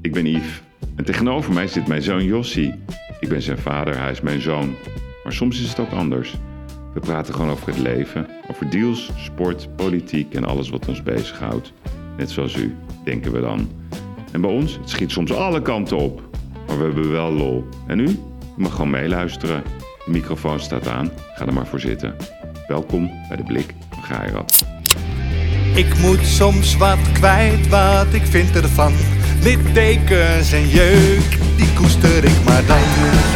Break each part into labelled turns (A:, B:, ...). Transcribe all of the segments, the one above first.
A: Ik ben Yves en tegenover mij zit mijn zoon Jossie. Ik ben zijn vader, hij is mijn zoon. Maar soms is het ook anders. We praten gewoon over het leven, over deals, sport, politiek en alles wat ons bezighoudt. Net zoals u, denken we dan. En bij ons, het schiet soms alle kanten op. Maar we hebben wel lol. En u? U mag gewoon meeluisteren. De microfoon staat aan, ga er maar voor zitten. Welkom bij de Blik van Gairat.
B: Ik moet soms wat kwijt, wat ik vind ervan. Littekens en jeuk, die koester ik maar dan.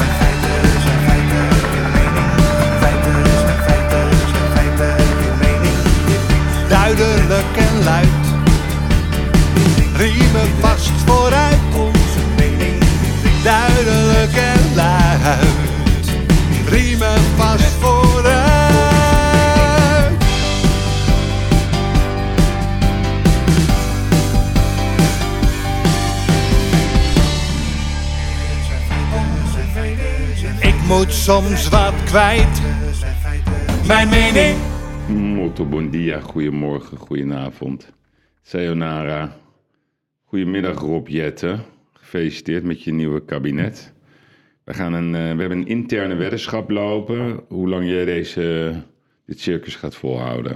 B: Duidelijk en luid, riemen vast vooruit. Onze mening, duidelijk en luid, riemen vast vooruit. Ik moet soms wat kwijt, mijn mening.
A: Molto bon dia, goedemorgen, goedenavond. Sayonara. Goedemiddag Rob Jetten. Gefeliciteerd met je nieuwe kabinet. We hebben een interne weddenschap lopen. Hoe lang jij dit circus gaat volhouden.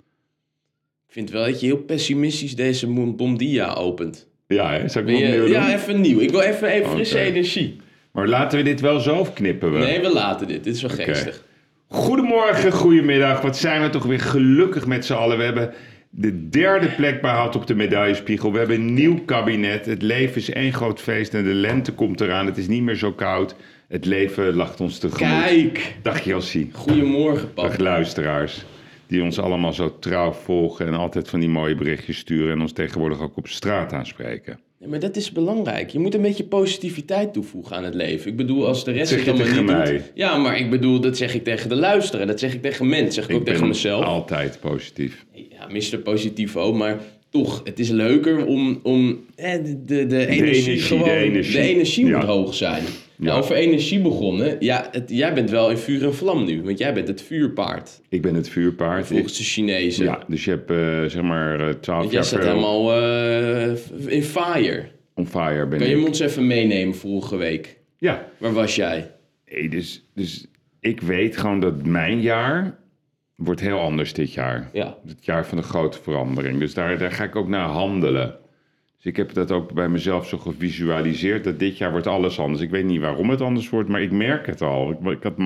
C: Ik vind wel dat je heel pessimistisch deze bon dia opent.
A: Ja, hè? Zal ik nog opnieuw doen?
C: Ja, even nieuw. Ik wil even frisse energie.
A: Maar laten we dit wel zo of knippen we?
C: Nee, we laten dit. Dit is wel geestig.
A: Goedemorgen, goedemiddag. Wat zijn we toch weer gelukkig met z'n allen. We hebben de derde plek behaald op de medaillespiegel. We hebben een nieuw kabinet. Het leven is één groot feest en de lente komt eraan. Het is niet meer zo koud. Het leven lacht ons tegemoet.
C: Kijk.
A: Dag Jossie.
C: Goedemorgen, pap.
A: Dag luisteraars. Die ons allemaal zo trouw volgen en altijd van die mooie berichtjes sturen. En ons tegenwoordig ook op straat aanspreken.
C: Ja, maar dat is belangrijk. Je moet een beetje positiviteit toevoegen aan het leven. Ik bedoel, als de rest
A: Zeg
C: het
A: je
C: allemaal
A: tegen
C: niet
A: mij?
C: doet. Ja, maar ik bedoel, dat zeg ik tegen de luisteraar. Dat zeg ik tegen mensen. Zeg ik ook tegen mezelf.
A: Altijd positief.
C: Ja, Mr. Positivo, maar toch, het is leuker om de energie gewoon... De energie moet hoog zijn.
A: Ja.
C: Nou, over energie begonnen. Ja, jij bent wel in vuur en vlam nu, want jij bent het vuurpaard.
A: Ik ben het vuurpaard.
C: Volgens de Chinezen.
A: Ja, dus je hebt 12
C: Want jij
A: jaar
C: staat
A: verder
C: helemaal in fire.
A: on fire ben
C: Kan je
A: ik.
C: me ons even meenemen vorige week?
A: Ja,
C: Waar was jij?
A: nee, dus ik weet gewoon dat mijn jaar wordt heel anders dit jaar.
C: Ja.
A: Het jaar van de grote verandering. Dus daar ga ik ook naar handelen. Dus ik heb dat ook bij mezelf zo gevisualiseerd, dat dit jaar wordt alles anders. Ik weet niet waarom het anders wordt, maar ik merk het al. Ik had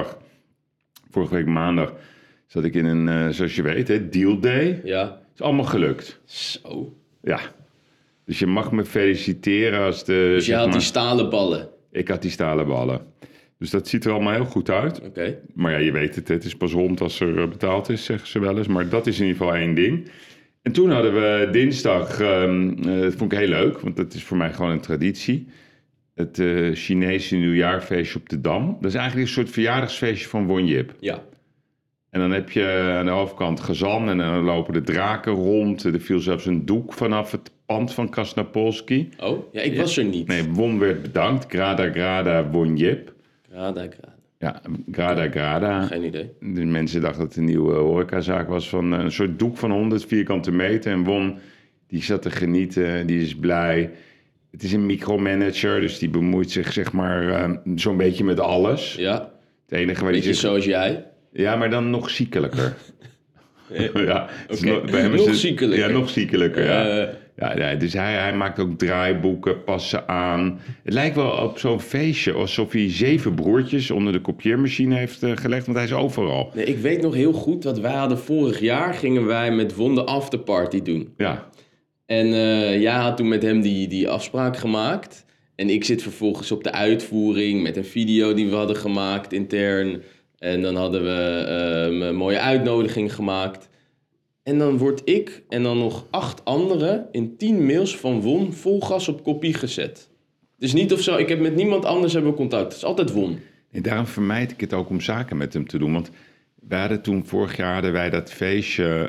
A: vorige week maandag, zat ik in een, zoals je weet, deal day.
C: Ja.
A: Het is allemaal gelukt.
C: Zo.
A: Ja. Dus je mag me feliciteren als de...
C: Dus je
A: zeg
C: had die
A: maar-
C: stalen ballen.
A: Ik had die stalen ballen. Dus dat ziet er allemaal heel goed uit.
C: Oké.
A: Maar ja, je weet het is pas rond als er betaald is, zeggen ze wel eens. Maar dat is in ieder geval één ding. En toen hadden we dinsdag, dat vond ik heel leuk, want dat is voor mij gewoon een traditie. Het Chinese nieuwjaarfeestje op de Dam. Dat is eigenlijk een soort verjaardagsfeestje van Won Jip.
C: Ja.
A: En dan heb je aan de overkant gezan en dan lopen de draken rond. Er viel zelfs een doek vanaf het pand van Krasnapolski.
C: Oh, ja, ik was er niet.
A: Nee, Won werd bedankt. Grada, Won Jip.
C: Grada.
A: Ja, Grada.
C: Geen idee.
A: De mensen dachten dat het een nieuwe horecazaak was van een soort doek van 100 vierkante meter. En Won, die zat te genieten, die is blij. Het is een micromanager, dus die bemoeit zich zeg maar zo'n beetje met alles.
C: Ja.
A: Het enige waar
C: Beetje
A: hij zich...
C: zoals jij.
A: Ja, maar dan nog ziekelijker. Ja, het is
C: Oké.
A: bij hem is
C: Nog
A: het-
C: ziekelijker.
A: Ja, nog ziekelijker, ja, dus hij maakt ook draaiboeken, passen aan. Het lijkt wel op zo'n feestje alsof hij 7 broertjes onder de kopieermachine heeft gelegd, want hij is overal.
C: Nee, ik weet nog heel goed dat wij hadden vorig jaar gingen wij met Won de afterparty doen.
A: Ja,
C: En jij had toen met hem die afspraak gemaakt. En ik zit vervolgens op de uitvoering met een video die we hadden gemaakt intern. En dan hadden we een mooie uitnodiging gemaakt. En dan word ik en dan nog 8 anderen in 10 mails van Won vol gas op kopie gezet. Dus niet of zo, ik heb met niemand anders hebben we contact. Het is altijd Won.
A: en daarom vermijd ik het ook om zaken met hem te doen. Want vorig jaar hadden wij dat feestje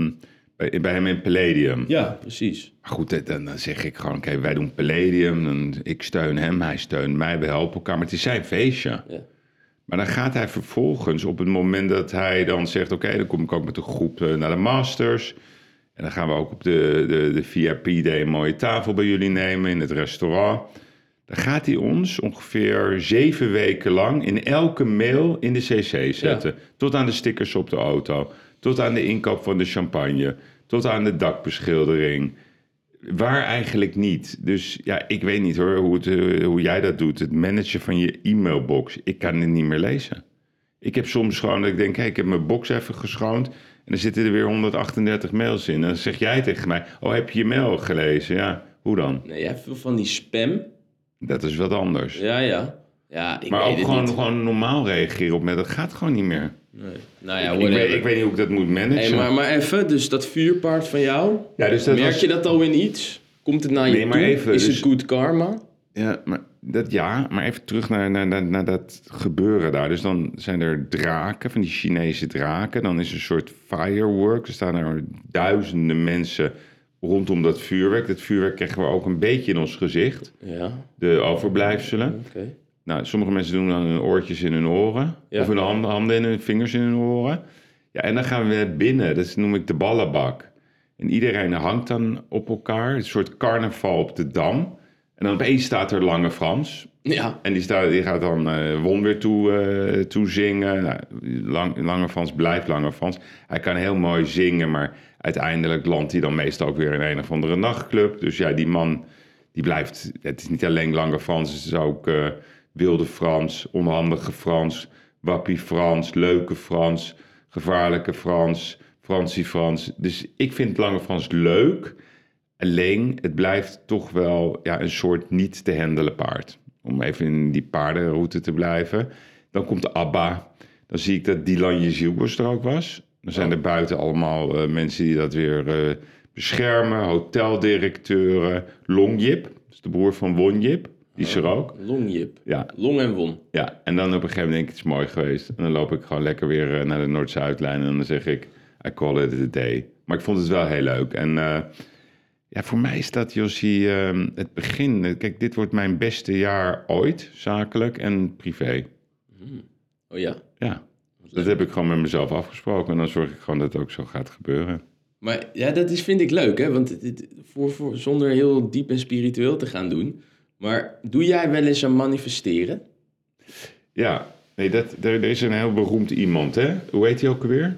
A: bij hem in Palladium.
C: Ja, precies.
A: Maar goed, dan zeg ik gewoon, oké, wij doen Palladium. Ik steun hem, hij steunt mij, we helpen elkaar. Maar het is zijn feestje.
C: Ja.
A: Maar dan gaat hij vervolgens op het moment dat hij dan zegt... oké, dan kom ik ook met een groep naar de Masters. En dan gaan we ook op de VIP-day een mooie tafel bij jullie nemen in het restaurant. Dan gaat hij ons ongeveer 7 weken lang in elke mail in de cc zetten. Ja. Tot aan de stickers op de auto. Tot aan de inkoop van de champagne. Tot aan de dakbeschildering. Waar eigenlijk niet. Dus ja, ik weet niet hoor hoe jij dat doet. Het managen van je e-mailbox. Ik kan het niet meer lezen. Ik heb soms gewoon dat ik denk, ik heb mijn box even geschoond. En dan zitten er weer 138 mails in. En dan zeg jij tegen mij, heb je mail gelezen? Ja, hoe dan?
C: Nee, jij hebt veel van die spam.
A: Dat is wat anders.
C: Ja, ik
A: maar
C: weet
A: ook
C: het
A: gewoon normaal reageren op dat gaat gewoon niet meer.
C: Nee. Nou ja,
A: ik weet niet hoe ik dat moet managen.
C: Hey, maar even, dus dat vuurpaard van jou, dus merk je dat al in iets? Komt het naar je toe?
A: Even,
C: is het good karma?
A: Ja, maar even terug naar dat gebeuren daar. Dus dan zijn er draken, van die Chinese draken. Dan is er een soort firework. Er staan er duizenden mensen rondom dat vuurwerk. Dat vuurwerk krijgen we ook een beetje in ons gezicht. Ja. De overblijfselen. Okay. Nou, sommige mensen doen dan hun oortjes in hun oren. Ja. Of hun handen en hun vingers in hun oren. Ja, en dan gaan we binnen. Dat noem ik de ballenbak. En iedereen hangt dan op elkaar. Een soort carnaval op de Dam. En dan opeens staat er Lange Frans. Ja. En die gaat dan Won weer toe zingen. Nou, Lange Frans blijft Lange Frans. Hij kan heel mooi zingen, maar uiteindelijk landt hij dan meestal ook weer in een of andere nachtclub. Dus ja, die man, die blijft... Het is niet alleen Lange Frans, het is ook Wilde Frans, Onhandige Frans, Wappie Frans, Leuke Frans, Gevaarlijke Frans, Fransie Frans. Dus ik vind Lange Frans leuk. Alleen, het blijft toch wel een soort niet te handelen paard. Om even in die paardenroute te blijven. Dan komt de ABBA. Dan zie ik dat Dylan Jezielbos er ook was. Dan zijn er buiten allemaal mensen die dat weer beschermen. Hoteldirecteuren. Longjip, dat is de broer van Wonjip. Die is er ook.
C: Longjip.
A: Ja.
C: Long en Won.
A: Ja, en dan op een gegeven moment denk ik, het is mooi geweest. En dan loop ik gewoon lekker weer naar de Noord-Zuidlijn. En dan zeg ik, I call it a day. Maar ik vond het wel heel leuk. En... voor mij is dat, Jossie, het begin. Kijk, dit wordt mijn beste jaar ooit, zakelijk en privé.
C: Oh ja?
A: Ja, dat heb ik gewoon met mezelf afgesproken. En dan zorg ik gewoon dat het ook zo gaat gebeuren.
C: Maar ja, vind ik leuk, hè? Want zonder heel diep en spiritueel te gaan doen. Maar doe jij wel eens aan manifesteren?
A: Ja, nee, er is een heel beroemd iemand, hè? Hoe heet hij ook alweer?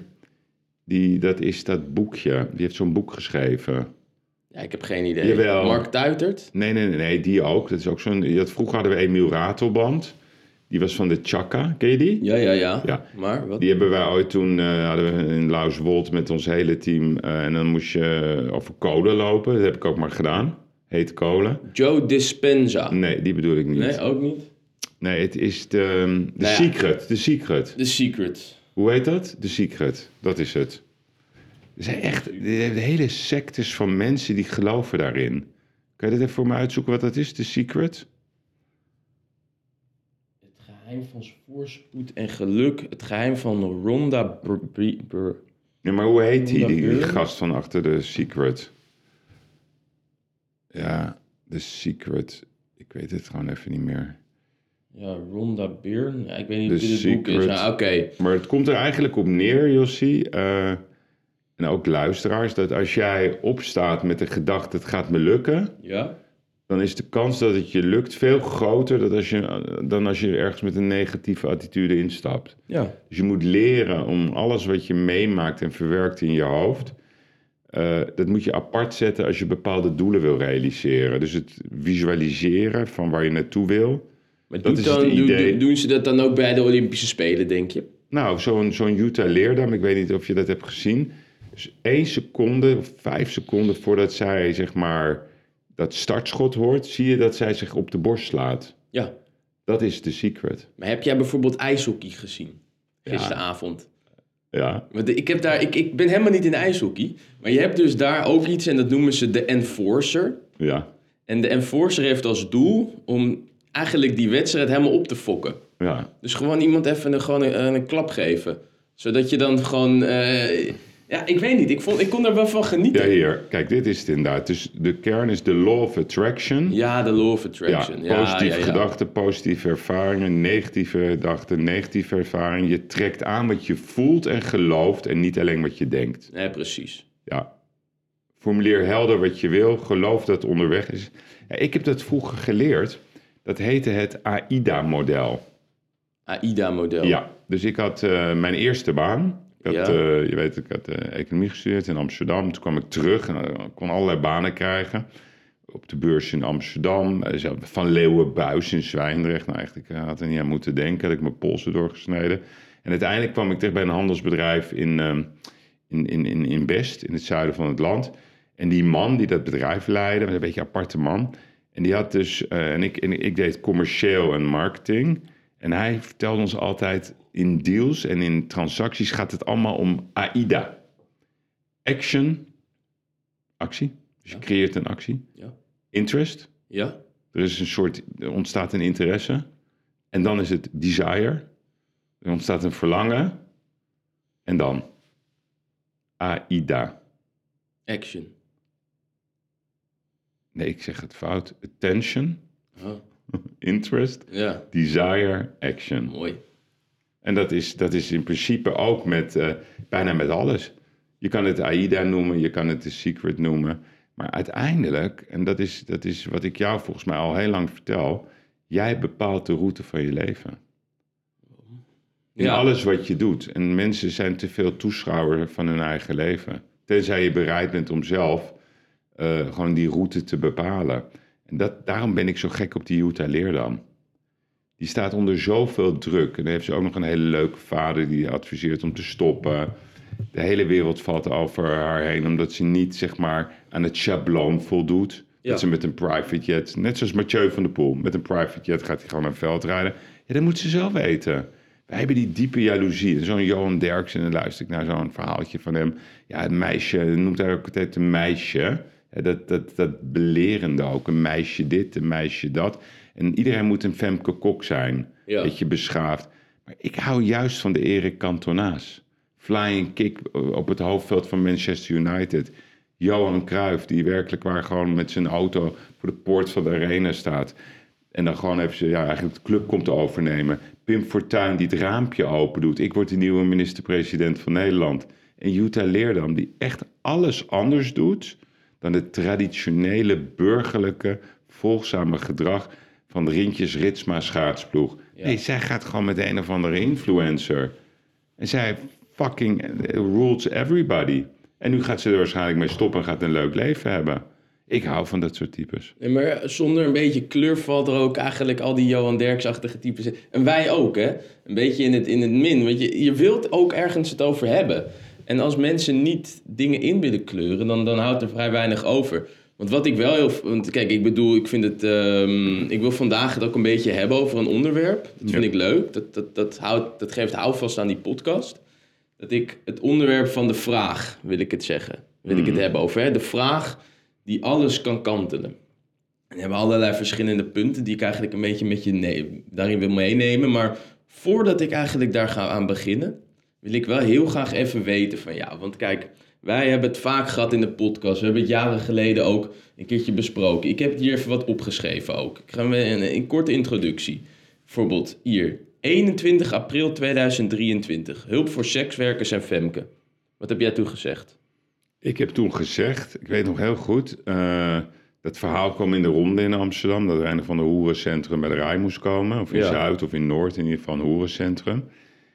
A: Dat is dat boekje. Die heeft zo'n boek geschreven...
C: Ja, ik heb geen idee.
A: Jawel.
C: Mark Tuitert?
A: Nee, die ook. Dat is ook vroeger hadden we Emiel Ratelband. Die was van de Chaka. Ken je die?
C: Ja. Maar wat?
A: Die hebben wij ooit toen... hadden we in Lauswold met ons hele team. En dan moest je over kolen lopen. Dat heb ik ook maar gedaan. Heet kolen.
C: Joe Dispenza.
A: Nee, die bedoel ik niet.
C: Nee, ook niet?
A: Nee, het is de Secret. The Secret.
C: The Secret.
A: Hoe heet dat? The Secret. Dat is het. Er zijn echt de hele sectes van mensen die geloven daarin. Kan je dat even voor me uitzoeken wat dat is, The Secret?
C: Het geheim van voorspoed en geluk. Het geheim van Rhonda
A: Ja, maar hoe heet die gast van achter The Secret? Ja, The Secret. Ik weet het gewoon even niet meer.
C: Ja, Rhonda Byrne. Ja, ik weet niet of dit het boek is. Nou, oké.
A: Maar het komt er eigenlijk op neer, Jossie... En ook luisteraars, dat als jij opstaat met de gedachte het gaat me lukken... Ja. Dan is de kans dat het je lukt veel groter dan als je ergens met een negatieve attitude instapt. Ja. Dus je moet leren om alles wat je meemaakt en verwerkt in je hoofd... dat moet je apart zetten als je bepaalde doelen wil realiseren. Dus het visualiseren van waar je naartoe wil.
C: Maar dat is het idee. Doen ze dat dan ook bij de Olympische Spelen, denk je?
A: Nou, zo'n Jutta Leerdam, ik weet niet of je dat hebt gezien... Dus 1 seconde of 5 seconden voordat zij, zeg maar, dat startschot hoort... zie je dat zij zich op de borst slaat. Ja. Dat is The Secret.
C: Maar heb jij bijvoorbeeld ijshockey gezien? Gisteravond.
A: Ja.
C: Want ik ben helemaal niet in ijshockey. Maar je hebt dus daar ook iets en dat noemen ze de enforcer. Ja. En de enforcer heeft als doel om eigenlijk die wedstrijd helemaal op te fokken. Ja. Dus gewoon iemand even een klap geven. Zodat je dan gewoon... Ja, ik weet niet. Ik kon er wel van genieten.
A: Ja, hier. Kijk, dit is het inderdaad. Dus de kern is de law of attraction.
C: Ja, de law of attraction.
A: Ja, positieve gedachten, positieve ervaringen. Negatieve gedachten, negatieve ervaringen. Je trekt aan wat je voelt en gelooft en niet alleen wat je denkt.
C: Ja, precies.
A: Ja. Formuleer helder wat je wil. Geloof dat het onderweg is. Ja, ik heb dat vroeger geleerd. Dat heette het AIDA-model.
C: AIDA-model.
A: Ja, dus ik had mijn eerste baan. Ik had economie gestudeerd in Amsterdam. Toen kwam ik terug en kon allerlei banen krijgen. Op de beurs in Amsterdam. Van Leeuwenbuis in Zwijndrecht. Nou, echt, ik had er niet aan moeten denken. Dat ik mijn polsen doorgesneden. En uiteindelijk kwam ik terecht bij een handelsbedrijf in Best, in het zuiden van het land. En die man die dat bedrijf leidde, was een beetje een aparte man. En die had dus, ik deed commercieel en marketing. En hij vertelde ons altijd, in deals en in transacties gaat het allemaal om AIDA. Action, actie. Dus je creëert een actie.
C: Ja.
A: Interest.
C: Ja.
A: Er ontstaat een interesse. En dan is het desire. Er ontstaat een verlangen. En dan AIDA.
C: Action.
A: Nee, ik zeg het fout. Attention.
C: Oh.
A: Interest.
C: Ja.
A: Desire. Action.
C: Mooi.
A: En dat is in principe ook bijna met alles. Je kan het AIDA noemen, je kan het The Secret noemen. Maar uiteindelijk, en dat is wat ik jou volgens mij al heel lang vertel, jij bepaalt de route van je leven. In alles wat je doet. En mensen zijn te veel toeschouwer van hun eigen leven. Tenzij je bereid bent om zelf gewoon die route te bepalen. En daarom ben ik zo gek op die Jutta Leerdam. Die staat onder zoveel druk. En dan heeft ze ook nog een hele leuke vader die adviseert om te stoppen. De hele wereld valt over haar heen, omdat ze niet, zeg maar, aan het schabloon voldoet. Ja. Dat ze met een private jet, net zoals Mathieu van der Poel, met een private jet gaat hij gewoon naar het veld rijden. Ja, dat moet ze zelf weten. Wij hebben die diepe jaloezie. En zo'n Johan Derksen, en dan luister ik naar zo'n verhaaltje van hem. Ja, het meisje, noemt hij ook altijd een meisje. Dat belerende ook, een meisje dit, een meisje dat. En iedereen moet een Femke Kok zijn, beetje beschaafd. Maar ik hou juist van de Erik Cantona's. Flying kick op het hoofdveld van Manchester United. Johan Cruijff, die werkelijk waar gewoon met zijn auto voor de poort van de arena staat. En dan gewoon even eigenlijk de club komt te overnemen. Pim Fortuyn die het raampje open doet. Ik word de nieuwe minister-president van Nederland. En Jutta Leerdam die echt alles anders doet dan het traditionele burgerlijke volgzame gedrag van Rintjes Ritsma schaatsploeg. Ja. Nee, zij gaat gewoon met een of andere influencer. En zij fucking rules everybody. En nu gaat ze er waarschijnlijk mee stoppen en gaat een leuk leven hebben. Ik hou van dat soort types.
C: Nee, maar zonder een beetje kleur valt er ook eigenlijk al die Johan Derks-achtige types in. En wij ook, hè? Een beetje in het min. Want je wilt ook ergens het over hebben. En als mensen niet dingen in willen kleuren, dan houdt er vrij weinig over. Want wat ik wel want kijk, ik vind het... ik wil vandaag het ook een beetje hebben over een onderwerp. Dat vind ik leuk. Dat geeft houvast aan die podcast. Dat ik het onderwerp van de vraag, wil ik het zeggen. Wil ik het hebben over. Hè? De vraag die alles kan kantelen. En we hebben allerlei verschillende punten die ik eigenlijk een beetje met je daarin wil meenemen. Maar voordat ik eigenlijk daar ga aan beginnen, wil ik wel heel graag even weten van want kijk, wij hebben het vaak gehad in de podcast. We hebben het jaren geleden ook een keertje besproken. Ik heb hier even wat opgeschreven ook. Ik ga een korte introductie. Bijvoorbeeld hier, 21 april 2023. Hulp voor sekswerkers en Femke. Wat heb jij toen gezegd?
A: Ik heb toen gezegd, ik weet nog heel goed, dat verhaal kwam in de ronde in Amsterdam, dat er een van de hoerencentrum bij de Rij moest komen, of in Zuid of in Noord, in ieder geval een hoerencentrum.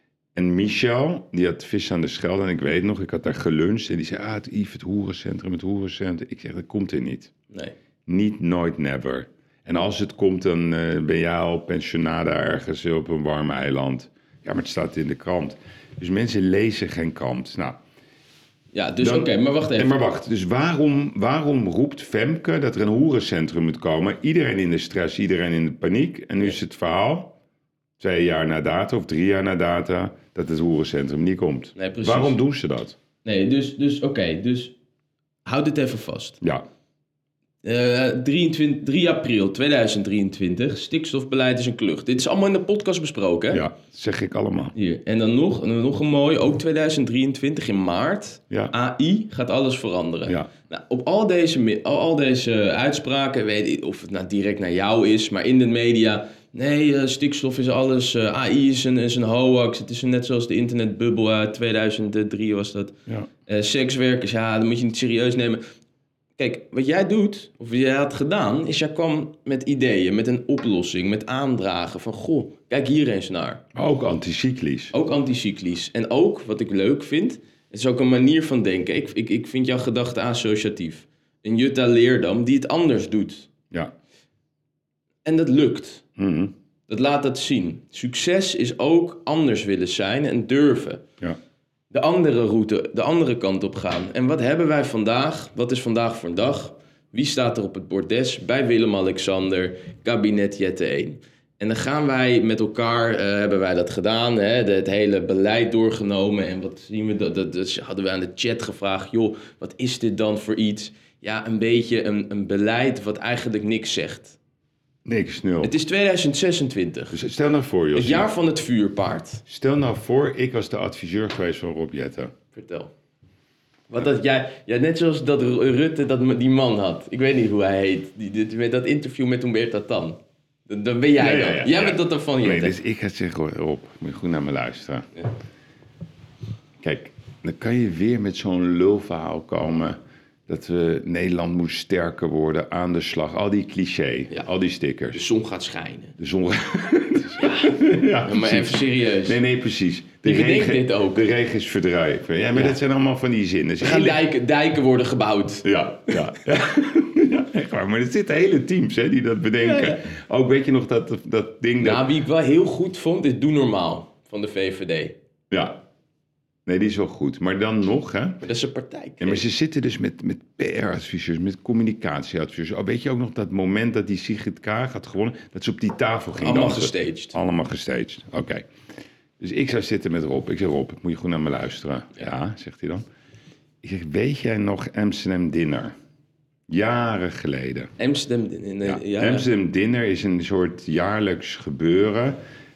A: En Michel, die had vis aan de Schelde, en ik weet nog, ik had daar geluncht en die zei, het hoerencentrum. Ik zeg, dat komt er niet.
C: Nee.
A: Niet, nooit, never. En als het komt, dan ben jij al pensionada ergens op een warm eiland. Ja, maar het staat in de krant. Dus mensen lezen geen krant. Nou...
C: Ja, dus oké, maar wacht even.
A: Maar wacht, dus waarom roept Femke dat er een hoerencentrum moet komen? Iedereen in de stress, iedereen in de paniek. En nu is het verhaal, 2 jaar na data of 3 jaar na data, dat het hoerencentrum niet komt.
C: Nee, precies.
A: Waarom doen ze dat?
C: Nee, dus houd dit even vast.
A: Ja.
C: 3 april 2023, stikstofbeleid is een klucht. Dit is allemaal in de podcast besproken, hè?
A: Ja, dat zeg ik allemaal.
C: Hier. En dan nog een mooi, ook 2023 in maart.
A: Ja.
C: AI gaat alles veranderen.
A: Ja.
C: Nou, op al deze uitspraken, weet ik of het nou direct naar jou is, maar in de media, nee, stikstof is alles, AI is een hoax. Het is net zoals de internetbubbel uit 2003 was dat.
A: Ja.
C: Sekswerkers, dat moet je niet serieus nemen. Kijk, wat jij doet, of jij had gedaan, is jij kwam met ideeën, met een oplossing, met aandragen van, goh, kijk hier eens naar.
A: Ook anticyclisch.
C: Ook anticyclisch. En ook, wat ik leuk vind, het is ook een manier van denken. Ik vind jouw gedachte associatief. Een Jutta Leerdam die het anders doet.
A: Ja.
C: En dat lukt.
A: Mm-hmm.
C: Dat laat dat zien. Succes is ook anders willen zijn en durven.
A: Ja.
C: De andere route, de andere kant op gaan. En wat hebben wij vandaag? Wat is vandaag voor een dag? Wie staat er op het bordes? Bij Willem-Alexander, kabinet Jette 1. En dan gaan wij met elkaar, hebben wij dat gedaan, hè, het hele beleid doorgenomen. En wat zien we, dat hadden we aan de chat gevraagd, joh, wat is dit dan voor iets? Ja, een beetje een beleid wat eigenlijk niks zegt.
A: Niks, nul.
C: Het is 2026.
A: Dus stel nou voor, Jossie.
C: Het jaar van het vuurpaard.
A: Stel nou voor, ik was de adviseur geweest van Rob Jetten.
C: Vertel. Wat dat jij net zoals dat Rutte die man had. Ik weet niet hoe hij heet. Dat interview met Humberto Tan. Dat ben jij dan. Jij bent dat dan van
A: Nee,
C: Jette.
A: dus ik ga zeggen, Rob, moet je goed naar me luisteren.
C: Ja.
A: Kijk, dan kan je weer met zo'n lulverhaal komen dat Nederland moet sterker worden, aan de slag. Al die cliché, al die stickers.
C: De zon gaat schijnen.
A: De zon...
C: Ja, maar even serieus.
A: Nee, precies.
C: Je bedenkt dit ook.
A: De regen is verdrijven. Ja, maar dat zijn allemaal van die zinnen.
C: Er gaan dijken worden gebouwd.
A: Ja. Ja, echt waar. Maar er zitten hele teams hè, die dat bedenken.
C: Ja.
A: Ook weet je nog dat ding...
C: Nou, wie ik wel heel goed vond, is Doe Normaal van de VVD.
A: Ja. Nee, die is wel goed. Maar dan nog, hè.
C: Maar dat is een partij.
A: Ja, maar ze zitten dus met PR-adviseurs, met communicatieadviseurs. Oh, weet je ook nog dat moment dat die Sigrid Kaag had gewonnen, dat ze op die tafel ging
C: Allemaal
A: dansen?
C: gestaged.
A: Allemaal gestaged, oké. Dus ik zou zitten met Rob. Ik zeg, Rob, moet je goed naar me luisteren? Ja, zegt hij dan. Ik zeg, weet jij nog Amsterdam Dinner? Jaren geleden.
C: Amsterdam,
A: Amsterdam Dinner is een soort jaarlijks gebeuren.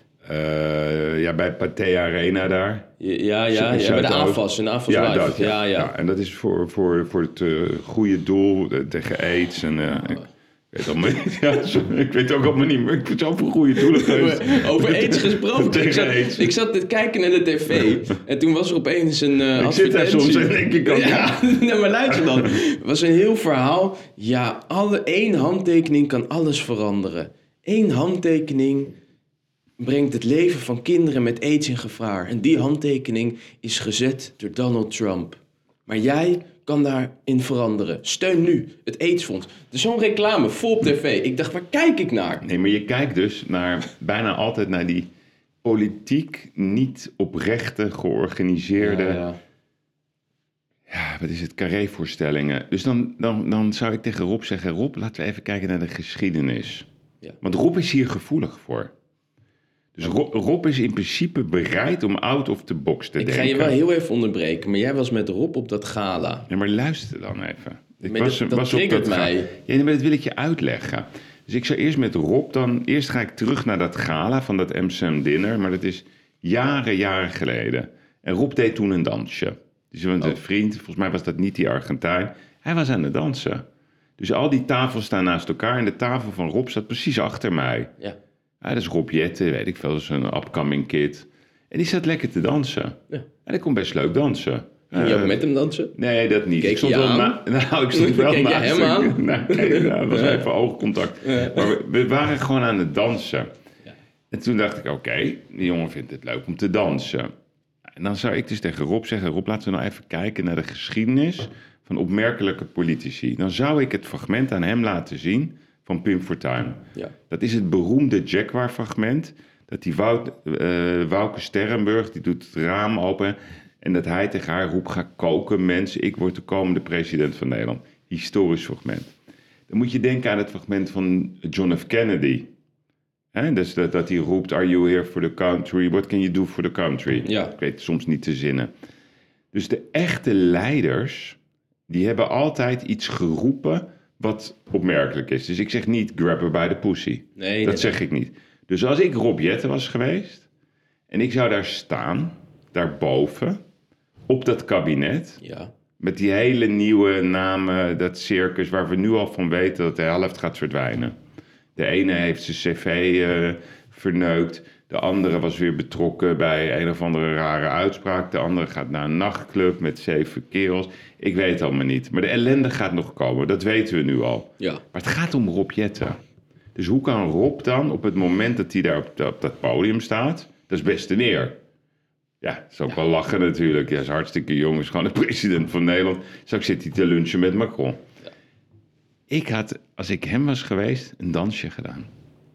A: Bij Pathé Arena daar.
C: Ja, bij de AFAS. En AFAS
A: ja,
C: Live.
A: Dat, ja. En dat is voor het goede doel tegen AIDS. En, ik weet allemaal niet. Ik weet ook allemaal niet meer. Ik vind zoveel goede doelen geweest.
C: Over AIDS gesproken.
A: Tegen
C: Ik zat te kijken naar de tv. En toen was er opeens een
A: ik zit daar soms en denk ik ook.
C: Ja, nee, maar luister dan. Het was een heel verhaal. Ja, één handtekening kan alles veranderen. 1 handtekening brengt het leven van kinderen met AIDS in gevaar. En die handtekening is gezet door Donald Trump. Maar jij kan daarin veranderen. Steun nu het AIDS-fonds. Er is zo'n reclame, vol op tv. Ik dacht, waar kijk ik naar?
A: Nee, maar je kijkt dus bijna altijd naar die politiek niet oprechte, georganiseerde... Ja, wat is het? Carré-voorstellingen. Dus dan zou ik tegen Rob zeggen, Rob, laten we even kijken naar de geschiedenis. Ja. Want Rob is hier gevoelig voor. Dus Rob is in principe bereid om out of the box te denken.
C: Ik ga je wel heel even onderbreken, maar jij was met Rob op dat gala.
A: Ja, maar luister dan even.
C: Dat triggert mij.
A: Ja, maar dat wil ik je uitleggen. Dus ik zou eerst met Rob Eerst ga ik terug naar dat gala van dat Amsterdam Dinner, maar dat is jaren geleden. En Rob deed toen een dansje. Dus een vriend, volgens mij was dat niet die Argentijn. Hij was aan het dansen. Dus al die tafels staan naast elkaar en de tafel van Rob staat precies achter mij. Ja. Dat is Rob Jetten, weet ik veel, dat is een upcoming kid. En die zat lekker te dansen. Ja. En ik kon best leuk dansen.
C: Ging je ook met hem dansen?
A: Nee, dat niet.
C: Keek
A: ik stond wel ik stond wel
C: Keek je hem aan?
A: Dat was even oogcontact. Ja. Maar we waren gewoon aan het dansen. Ja. En toen dacht ik, oké, die jongen vindt het leuk om te dansen. En dan zou ik dus tegen Rob zeggen, Rob, laten we nou even kijken naar de geschiedenis van opmerkelijke politici. Dan zou ik het fragment aan hem laten zien van Pim Fortuyn. Ja. Dat is het beroemde Jaguar-fragment. Dat die Wouke Sterrenburg, die doet het raam open. En dat hij tegen haar roept, ga koken mensen, ik word de komende president van Nederland. Historisch fragment. Dan moet je denken aan het fragment van John F. Kennedy. Dus dat hij roept, are you here for the country? What can you do for the country? Ja. Ik weet soms niet de zinnen. Dus de echte leiders, die hebben altijd iets geroepen wat opmerkelijk is. Dus ik zeg niet, grab her by the pussy. Nee, dat zeg ik niet. Dus als ik Rob Jetten was geweest en ik zou daar staan, daarboven, op dat kabinet, met die hele nieuwe namen, dat circus waar we nu al van weten dat de helft gaat verdwijnen. De ene heeft zijn cv verneukt, De andere was weer betrokken bij een of andere rare uitspraak. De andere gaat naar een nachtclub met 7 kerels. Ik weet het allemaal niet. Maar de ellende gaat nog komen, dat weten we nu al.
C: Ja.
A: Maar het gaat om Rob Jetten. Dus hoe kan Rob dan op het moment dat hij daar op dat podium staat... Dat is best een eer. Ja, dat is ook wel lachen natuurlijk. Ja, is hartstikke jong, is gewoon de president van Nederland. Straks zit hij te lunchen met Macron. Ja. Ik had, als ik hem was geweest, een dansje gedaan.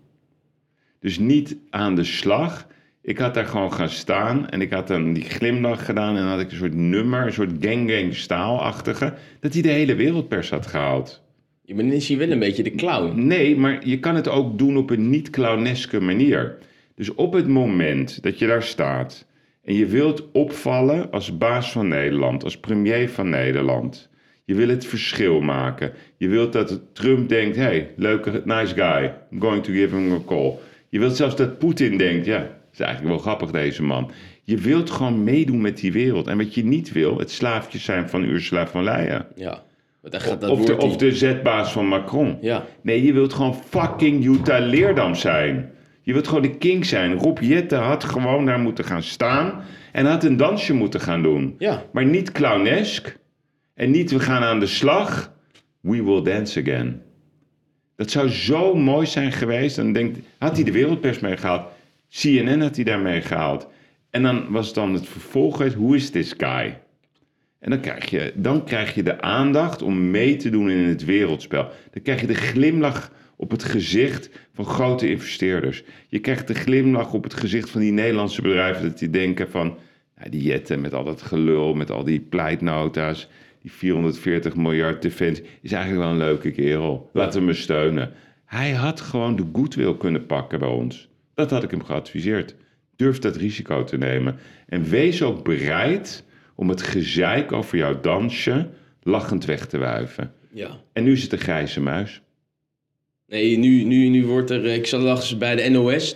A: Dus niet aan de slag. Ik had daar gewoon gaan staan en ik had dan die glimlach gedaan... en dan had ik een soort nummer, een soort gang staalachtige... dat hij de hele wereldpers had gehaald.
C: Ja, maar dan is hij wel een beetje de clown.
A: Nee, maar je kan het ook doen op een niet-clowneske manier. Dus op het moment dat je daar staat... en je wilt opvallen als baas van Nederland, als premier van Nederland... je wil het verschil maken. Je wilt dat Trump denkt, hey, leuke, nice guy, I'm going to give him a call. Je wilt zelfs dat Poetin denkt, ja, is eigenlijk wel grappig deze man. Je wilt gewoon meedoen met die wereld. En wat je niet wil, het slaafje zijn van Ursula von Leyen.
C: Ja.
A: Of de zetbaas van Macron.
C: Ja.
A: Nee, je wilt gewoon fucking Jutta Leerdam zijn. Je wilt gewoon de king zijn. Rob Jetten had gewoon daar moeten gaan staan... en had een dansje moeten gaan doen.
C: Ja.
A: Maar niet clownesk. En niet, we gaan aan de slag. We will dance again. Dat zou zo mooi zijn geweest. Dan had hij de wereldpers meegehaald. CNN had hij daarmee gehaald. En dan was het dan het vervolg. Who is this guy? En dan krijg je de aandacht om mee te doen in het wereldspel. Dan krijg je de glimlach op het gezicht van grote investeerders. Je krijgt de glimlach op het gezicht van die Nederlandse bedrijven... dat die denken van, ja, die Jetten met al dat gelul, met al die pleitnota's... die 440 miljard defensie, is eigenlijk wel een leuke kerel. Laten we hem steunen. Hij had gewoon de goodwill kunnen pakken bij ons. Dat had ik hem geadviseerd. Durf dat risico te nemen. En wees ook bereid om het gezeik over jouw dansje lachend weg te wuiven.
C: Ja.
A: En nu is het een grijze muis.
C: Nee, nu wordt er... Ik zat lachen bij de NOS,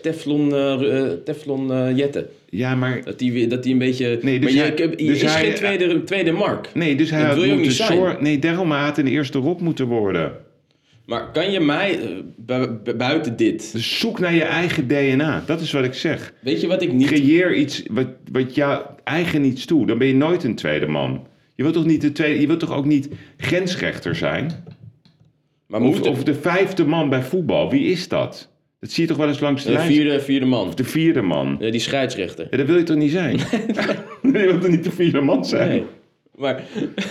C: Teflon Jetten.
A: Ja, maar...
C: Dat die een beetje...
A: Nee, dus
C: maar
A: hij,
C: je is geen tweede Mark.
A: Nee, dus hij had moeten zorgen... Nee, daarom had hij de eerste Rob moeten worden.
C: Maar kan je mij, buiten dit...
A: Dus zoek naar je eigen DNA. Dat is wat ik zeg.
C: Weet je wat ik niet...
A: Creëer iets wat jou eigen iets toe. Dan ben je nooit een tweede man. Je wilt toch niet je wilt toch ook niet grensrechter zijn? Maar of de 5e man bij voetbal. Wie is dat? Dat zie je toch wel eens langs de lijn?
C: Vierde man.
A: Of de 4e man.
C: Ja, die scheidsrechter.
A: Ja, dat wil je toch niet zijn? Je wilt toch niet de 4e man zijn?
C: Nee. Maar...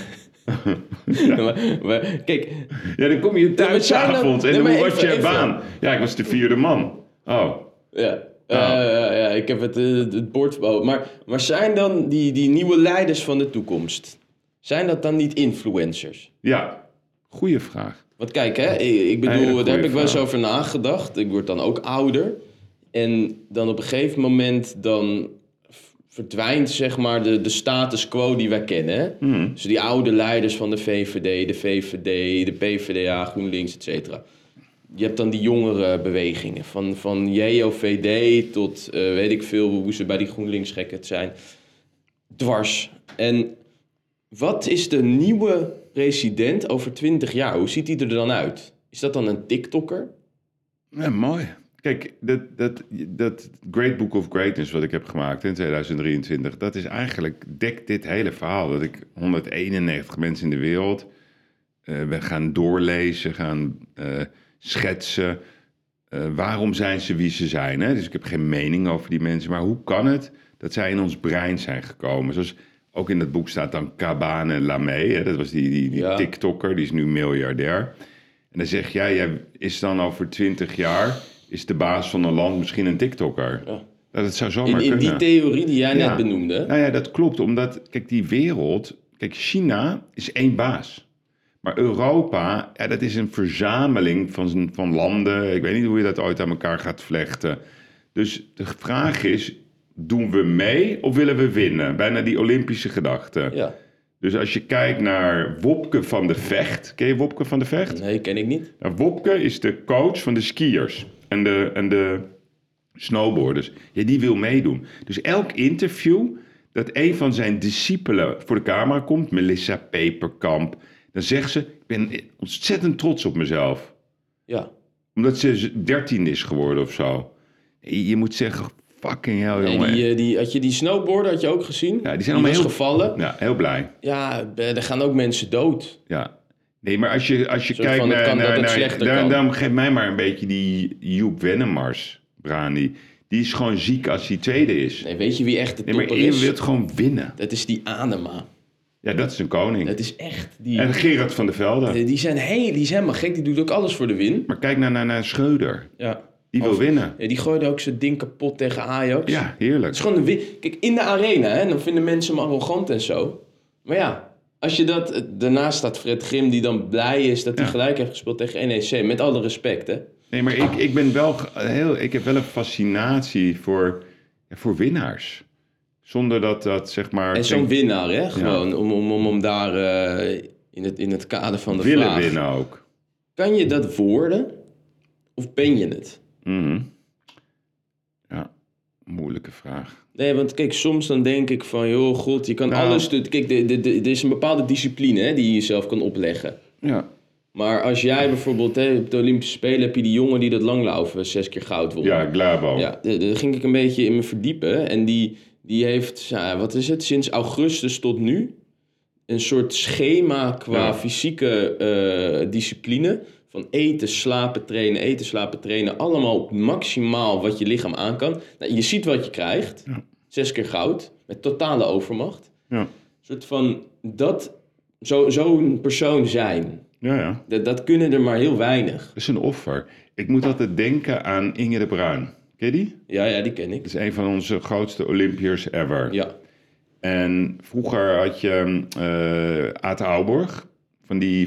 C: ja. maar kijk...
A: Ja, dan kom je thuis 's avonds en dan word je baan. Ja, ik was de 4e man. Oh.
C: Ja. Ja, ik heb het bord... Maar zijn dan die nieuwe leiders van de toekomst... zijn dat dan niet influencers?
A: Ja, goeie vraag.
C: Want kijk, hè, ik bedoel, daar heb ik wel eens over nagedacht. Ik word dan ook ouder. En dan op een gegeven moment dan verdwijnt zeg maar de status quo die wij kennen. Hè? Dus die oude leiders van de VVD, de PvdA, GroenLinks, et cetera. Je hebt dan die jongere bewegingen. Van JOVD tot weet ik veel hoe ze bij die GroenLinks gekken zijn. Dwars. En wat is de nieuwe president over 20 jaar? Hoe ziet hij er dan uit? Is dat dan een TikToker?
A: Ja, mooi. Kijk, dat Great Book of Greatness wat ik heb gemaakt in 2023... dat is eigenlijk, dekt dit hele verhaal. Dat ik 191 mensen in de wereld... we gaan doorlezen, gaan schetsen... waarom zijn ze wie ze zijn. Hè? Dus ik heb geen mening over die mensen. Maar hoe kan het dat zij in ons brein zijn gekomen? Zoals ook in het boek staat dan Cabane Lamé. Hè? Dat was die TikToker, die is nu miljardair. En dan zeg jij is dan over 20 jaar... is de baas van een land misschien een TikToker. Ja. Dat zou zomaar kunnen.
C: In die theorie die jij net benoemde.
A: Nou ja, dat klopt. Omdat, kijk, die wereld... Kijk, China is één baas. Maar Europa, ja, dat is een verzameling van landen. Ik weet niet hoe je dat ooit aan elkaar gaat vlechten. Dus de vraag is, doen we mee of willen we winnen? Bijna die Olympische gedachte. Ja. Dus als je kijkt naar Wopke van de Vecht. Ken je Wopke van de Vecht?
C: Nee, ken ik niet.
A: Nou, Wopke is de coach van de skiers en de snowboarders. Ja, die wil meedoen. Dus elk interview dat een van zijn discipelen voor de camera komt, Melissa Peperkamp, dan zegt ze, ik ben ontzettend trots op mezelf.
C: Ja.
A: Omdat ze 13 is geworden of zo. Je moet zeggen, Fucking hell,
C: En
A: jongen.
C: had je die snowboarder, had je ook gezien?
A: Ja, die zijn allemaal
C: was
A: heel
C: gevallen.
A: Ja, heel blij.
C: Ja, er gaan ook mensen dood.
A: Ja. Nee, maar als je kijkt
C: van, het kan dat het slechter kan.
A: dan geef mij maar een beetje die Joep Wennemars, Brani. Die is gewoon ziek als hij tweede is.
C: Nee, weet je wie echt de
A: Nee, maar
C: topper
A: je
C: is?
A: wilt gewoon winnen.
C: Dat is die Anema.
A: Ja, dat is een koning.
C: Dat is echt... Die,
A: En Gerard van der Velde.
C: die is helemaal gek. Die doet ook alles voor de win.
A: Maar kijk naar Schreuder.
C: Ja.
A: Die wil winnen.
C: Ja, die gooide ook zijn ding kapot tegen Ajax.
A: Ja, heerlijk.
C: Het is gewoon een win. Kijk, in de arena, hè, dan vinden mensen hem arrogant en zo. Maar ja, als je dat... Daarnaast staat Fred Grim, die dan blij is dat hij gelijk heeft gespeeld tegen NEC. Met alle respect, hè.
A: Nee, maar ik ben wel ik heb wel een fascinatie voor winnaars. Zonder dat zeg maar...
C: En zo'n winnaar, hè, gewoon. Om daar in het kader van de
A: willen
C: vraag...
A: winnen ook.
C: Kan je dat worden? Of ben je het?
A: Ja, moeilijke vraag.
C: Nee, want kijk, soms dan denk ik van... joh, god, je kan alles doen. Kijk, er is een bepaalde discipline, hè, die je jezelf kan opleggen.
A: Ja.
C: Maar als jij bijvoorbeeld... Hè, op de Olympische Spelen heb je die jongen die dat langlaufen 6 keer goud won.
A: Ja, Glabo.
C: Ja, daar ging ik een beetje in me verdiepen. En die heeft, ja, wat is het, sinds augustus tot nu... een soort schema qua fysieke discipline... van eten, slapen, trainen... allemaal op maximaal wat je lichaam aan kan. Nou, je ziet wat je krijgt. 6 keer goud, met totale overmacht.
A: Ja.
C: Een soort van, zo'n persoon zijn...
A: Ja.
C: Dat kunnen er maar heel weinig.
A: Dat is een offer. Ik moet altijd denken aan Inge de Bruin. Ken je die?
C: Ja, die ken ik.
A: Dat is een van onze grootste Olympiërs ever.
C: Ja.
A: En vroeger had je Aad Auborg. Van die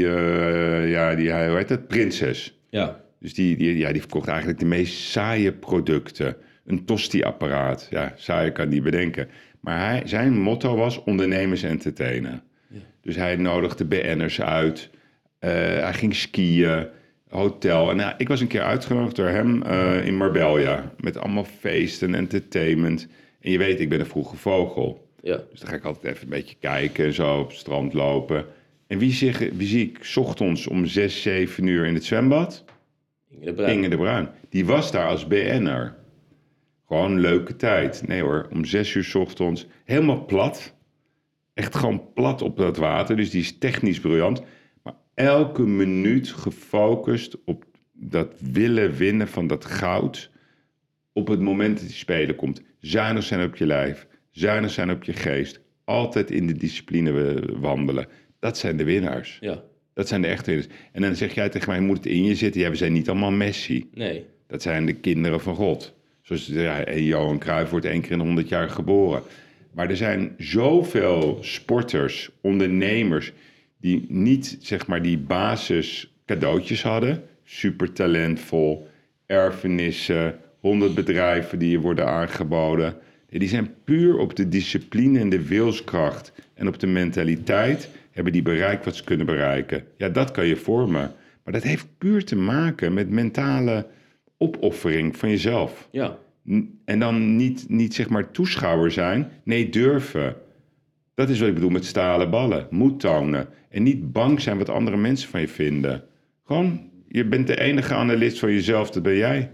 A: hoe heet het? Prinses.
C: Ja.
A: Dus die verkocht eigenlijk de meest saaie producten. Een tosti-apparaat. Ja, saai kan die bedenken. Maar zijn motto was ondernemers entertainen. Ja. Dus hij nodigde BN'ers uit. Hij ging skiën, hotel. En ik was een keer uitgenodigd door hem in Marbella. Met allemaal feesten en entertainment. En je weet, ik ben een vroege vogel.
C: Ja.
A: Dus dan ga ik altijd even een beetje kijken en zo op het strand lopen. En wie zie ik 's ochtends om 6, 7 uur in het zwembad? Inge de Bruin. Die was daar als BN'er. Gewoon een leuke tijd. Nee hoor, om 6 uur 's ochtends. Helemaal plat. Echt gewoon plat op dat water. Dus die is technisch briljant. Maar elke minuut gefocust op dat willen winnen van dat goud. Op het moment dat die spelen komt. Zuinig zijn op je lijf. Zuinig zijn op je geest. Altijd in de discipline wandelen. Dat zijn de winnaars.
C: Ja.
A: Dat zijn de echte winnaars. En dan zeg jij tegen mij, moet het in je zitten? Ja, we zijn niet allemaal Messi.
C: Nee.
A: Dat zijn de kinderen van God. Zoals Johan Cruijff wordt 1 keer in 100 jaar geboren. Maar er zijn zoveel sporters, ondernemers... die niet, zeg maar, die basis cadeautjes hadden. Super talentvol, erfenissen, 100 bedrijven die je worden aangeboden. Die zijn puur op de discipline en de wilskracht en op de mentaliteit... hebben die bereikt wat ze kunnen bereiken. Ja, dat kan je vormen. Maar dat heeft puur te maken met mentale opoffering van jezelf.
C: Ja.
A: En dan niet zeg maar toeschouwer zijn. Nee, durven. Dat is wat ik bedoel met stalen ballen. Moed tonen. En niet bang zijn wat andere mensen van je vinden. Gewoon, je bent de enige analist van jezelf, dat ben jij.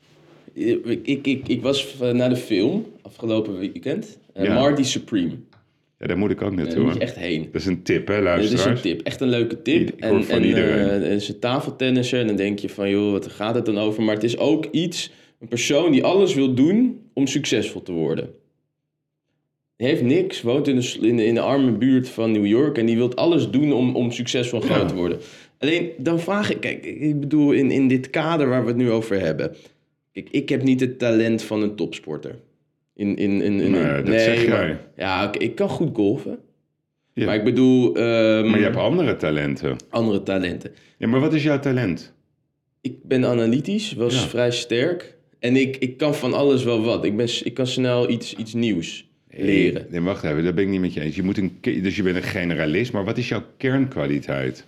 C: Ik was naar de film afgelopen weekend.
A: Ja.
C: Marty Supreme.
A: Ja, daar moet ik ook naartoe.
C: Daar moet je echt heen.
A: Dat is een tip, hè,
C: Dat
A: luisteraars?
C: is een tip. Echt een leuke tip.
A: Ik hoor van iedereen.
C: Het is een tafeltennisser. En dan denk je van, joh, wat gaat het dan over? Maar het is ook een persoon die alles wil doen om succesvol te worden. Hij heeft niks, woont in de arme buurt van New York... en die wil alles doen om succesvol en groot te worden. Alleen, dan vraag ik... Kijk, ik bedoel, in dit kader waar we het nu over hebben... Kijk, ik heb niet het talent van een topsporter.
A: Dat zeg jij.
C: Ja, ik kan goed golfen.
A: Ja.
C: Maar ik bedoel...
A: Maar je hebt andere talenten.
C: Andere talenten.
A: Ja, maar wat is jouw talent?
C: Ik ben analytisch, vrij sterk. En ik kan van alles wel wat. Ik kan snel iets nieuws leren.
A: Nee, wacht even, dat ben ik niet met je eens. Dus je bent een generalist, maar wat is jouw kernkwaliteit?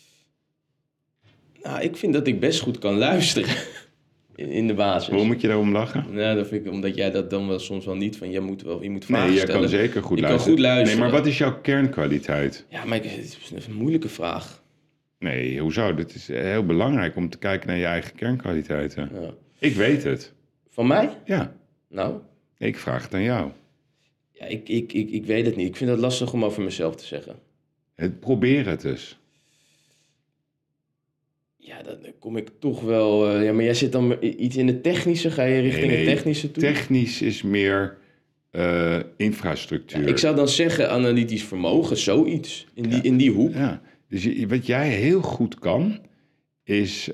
C: Nou, ik vind dat ik best goed kan luisteren. In de basis.
A: Hoe moet je daarom lachen?
C: Nou, dat vind ik omdat jij dat dan wel soms wel niet van... je moet vragen stellen.
A: Nee, jij kan zeker goed luisteren.
C: Ik kan goed luisteren.
A: Nee, maar wat is jouw kernkwaliteit?
C: Ja, maar het is een moeilijke vraag.
A: Nee, hoezo? Het is heel belangrijk om te kijken naar je eigen kernkwaliteiten.
C: Ja.
A: Ik weet het.
C: Van mij?
A: Ja.
C: Nou,
A: Ik vraag het aan jou.
C: ja, ik weet het niet. Ik vind het lastig om over mezelf te zeggen.
A: Probeer het dus.
C: Ja, dan kom ik toch wel... ja, maar jij zit dan iets in het technische. Ga je richting het technische toe?
A: Technisch is meer infrastructuur.
C: Ja, ik zou dan zeggen analytisch vermogen, zoiets. In die hoek.
A: Ja, dus wat jij heel goed kan, is...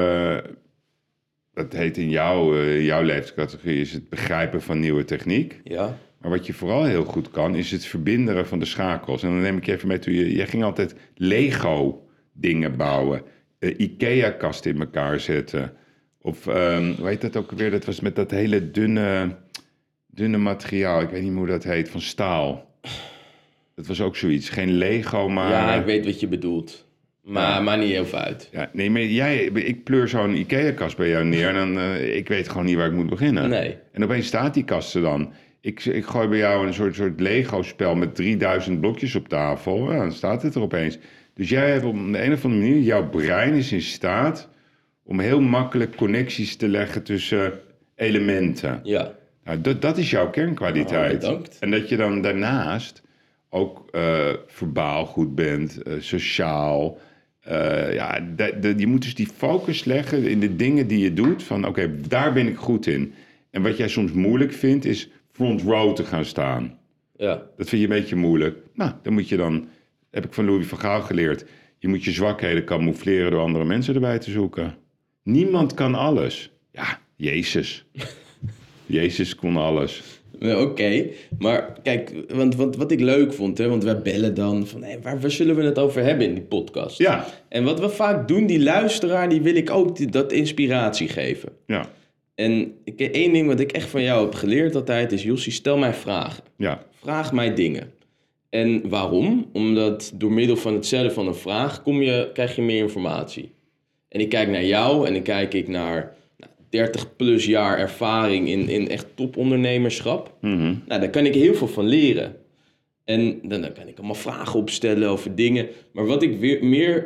A: dat heet in jouw leeftijdscategorie is het begrijpen van nieuwe techniek.
C: Ja.
A: Maar wat je vooral heel goed kan, is het verbinden van de schakels. En dan neem ik je even mee toe. Jij ging altijd Lego dingen bouwen. IKEA-kasten in elkaar zetten. Of, hoe heet dat ook weer? Dat was met dat hele dunne materiaal. Ik weet niet meer hoe dat heet, van staal. Dat was ook zoiets. Geen Lego, maar...
C: Ja, ik weet wat je bedoelt. Maar maakt niet heel veel uit.
A: Ja, nee, maar ik pleur zo'n IKEA-kast bij jou neer... en dan, ik weet gewoon niet waar ik moet beginnen.
C: Nee.
A: En opeens staat die kast er dan. Ik gooi bij jou een soort Lego-spel met 3000 blokjes op tafel. Ja, dan staat het er opeens. Dus jij hebt op de een of andere manier... jouw brein is in staat om heel makkelijk connecties te leggen tussen elementen.
C: Ja.
A: Nou, dat is jouw kernkwaliteit.
C: Bedankt.
A: En dat je dan daarnaast ook verbaal goed bent, sociaal... je moet dus die focus leggen in de dingen die je doet. Van oké, daar ben ik goed in. En wat jij soms moeilijk vindt, is front row te gaan staan.
C: Ja.
A: Dat vind je een beetje moeilijk. Nou, dan moet je dan, heb ik van Louis van Gaal geleerd... je moet je zwakheden camoufleren door andere mensen erbij te zoeken. Niemand kan alles. Ja, Jezus. Jezus kon alles.
C: Oké, maar kijk, want wat ik leuk vond, hè, want wij bellen dan van... waar zullen we het over hebben in die podcast?
A: Ja.
C: En wat we vaak doen, die luisteraar, die wil ik ook dat inspiratie geven.
A: Ja.
C: En één ding wat ik echt van jou heb geleerd altijd is... Jossie, stel mij vragen.
A: Ja.
C: Vraag mij dingen. En waarom? Omdat door middel van het stellen van een vraag krijg je meer informatie. En ik kijk naar jou en dan kijk ik naar 30 plus jaar ervaring in echt topondernemerschap.
A: Mm-hmm.
C: Nou, daar kan ik heel veel van leren. En dan kan ik allemaal vragen opstellen over dingen. Maar wat ik weer meer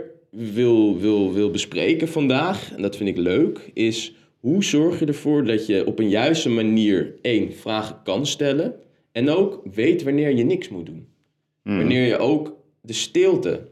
C: wil bespreken vandaag, en dat vind ik leuk, is hoe zorg je ervoor dat je op een juiste manier vragen kan stellen en ook weet wanneer je niks moet doen. Wanneer je ook de stilte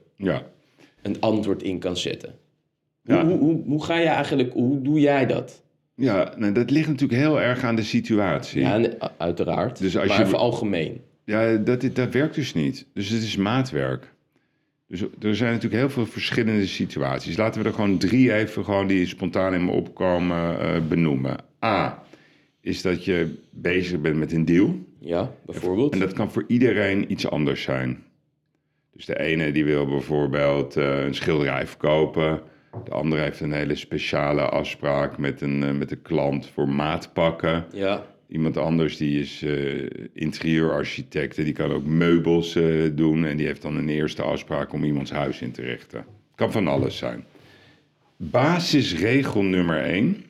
C: een antwoord in kan zetten.
A: Ja.
C: Hoe ga je eigenlijk, hoe doe jij dat?
A: Ja, nou, dat ligt natuurlijk heel erg aan de situatie.
C: Ja, uiteraard.
A: Dus als
C: maar
A: je...
C: even algemeen.
A: Ja, dat werkt dus niet. Dus het is maatwerk. Dus er zijn natuurlijk heel veel verschillende situaties. Laten we er gewoon 3 even gewoon die spontaan in me opkomen benoemen. A, is dat je bezig bent met een deal.
C: Ja, bijvoorbeeld.
A: En dat kan voor iedereen iets anders zijn. Dus de ene die wil bijvoorbeeld een schilderij verkopen. De andere heeft een hele speciale afspraak met een klant voor maatpakken.
C: Ja.
A: Iemand anders die is interieurarchitect en die kan ook meubels doen. En die heeft dan een eerste afspraak om iemands huis in te richten. Kan van alles zijn. Basisregel nummer 1.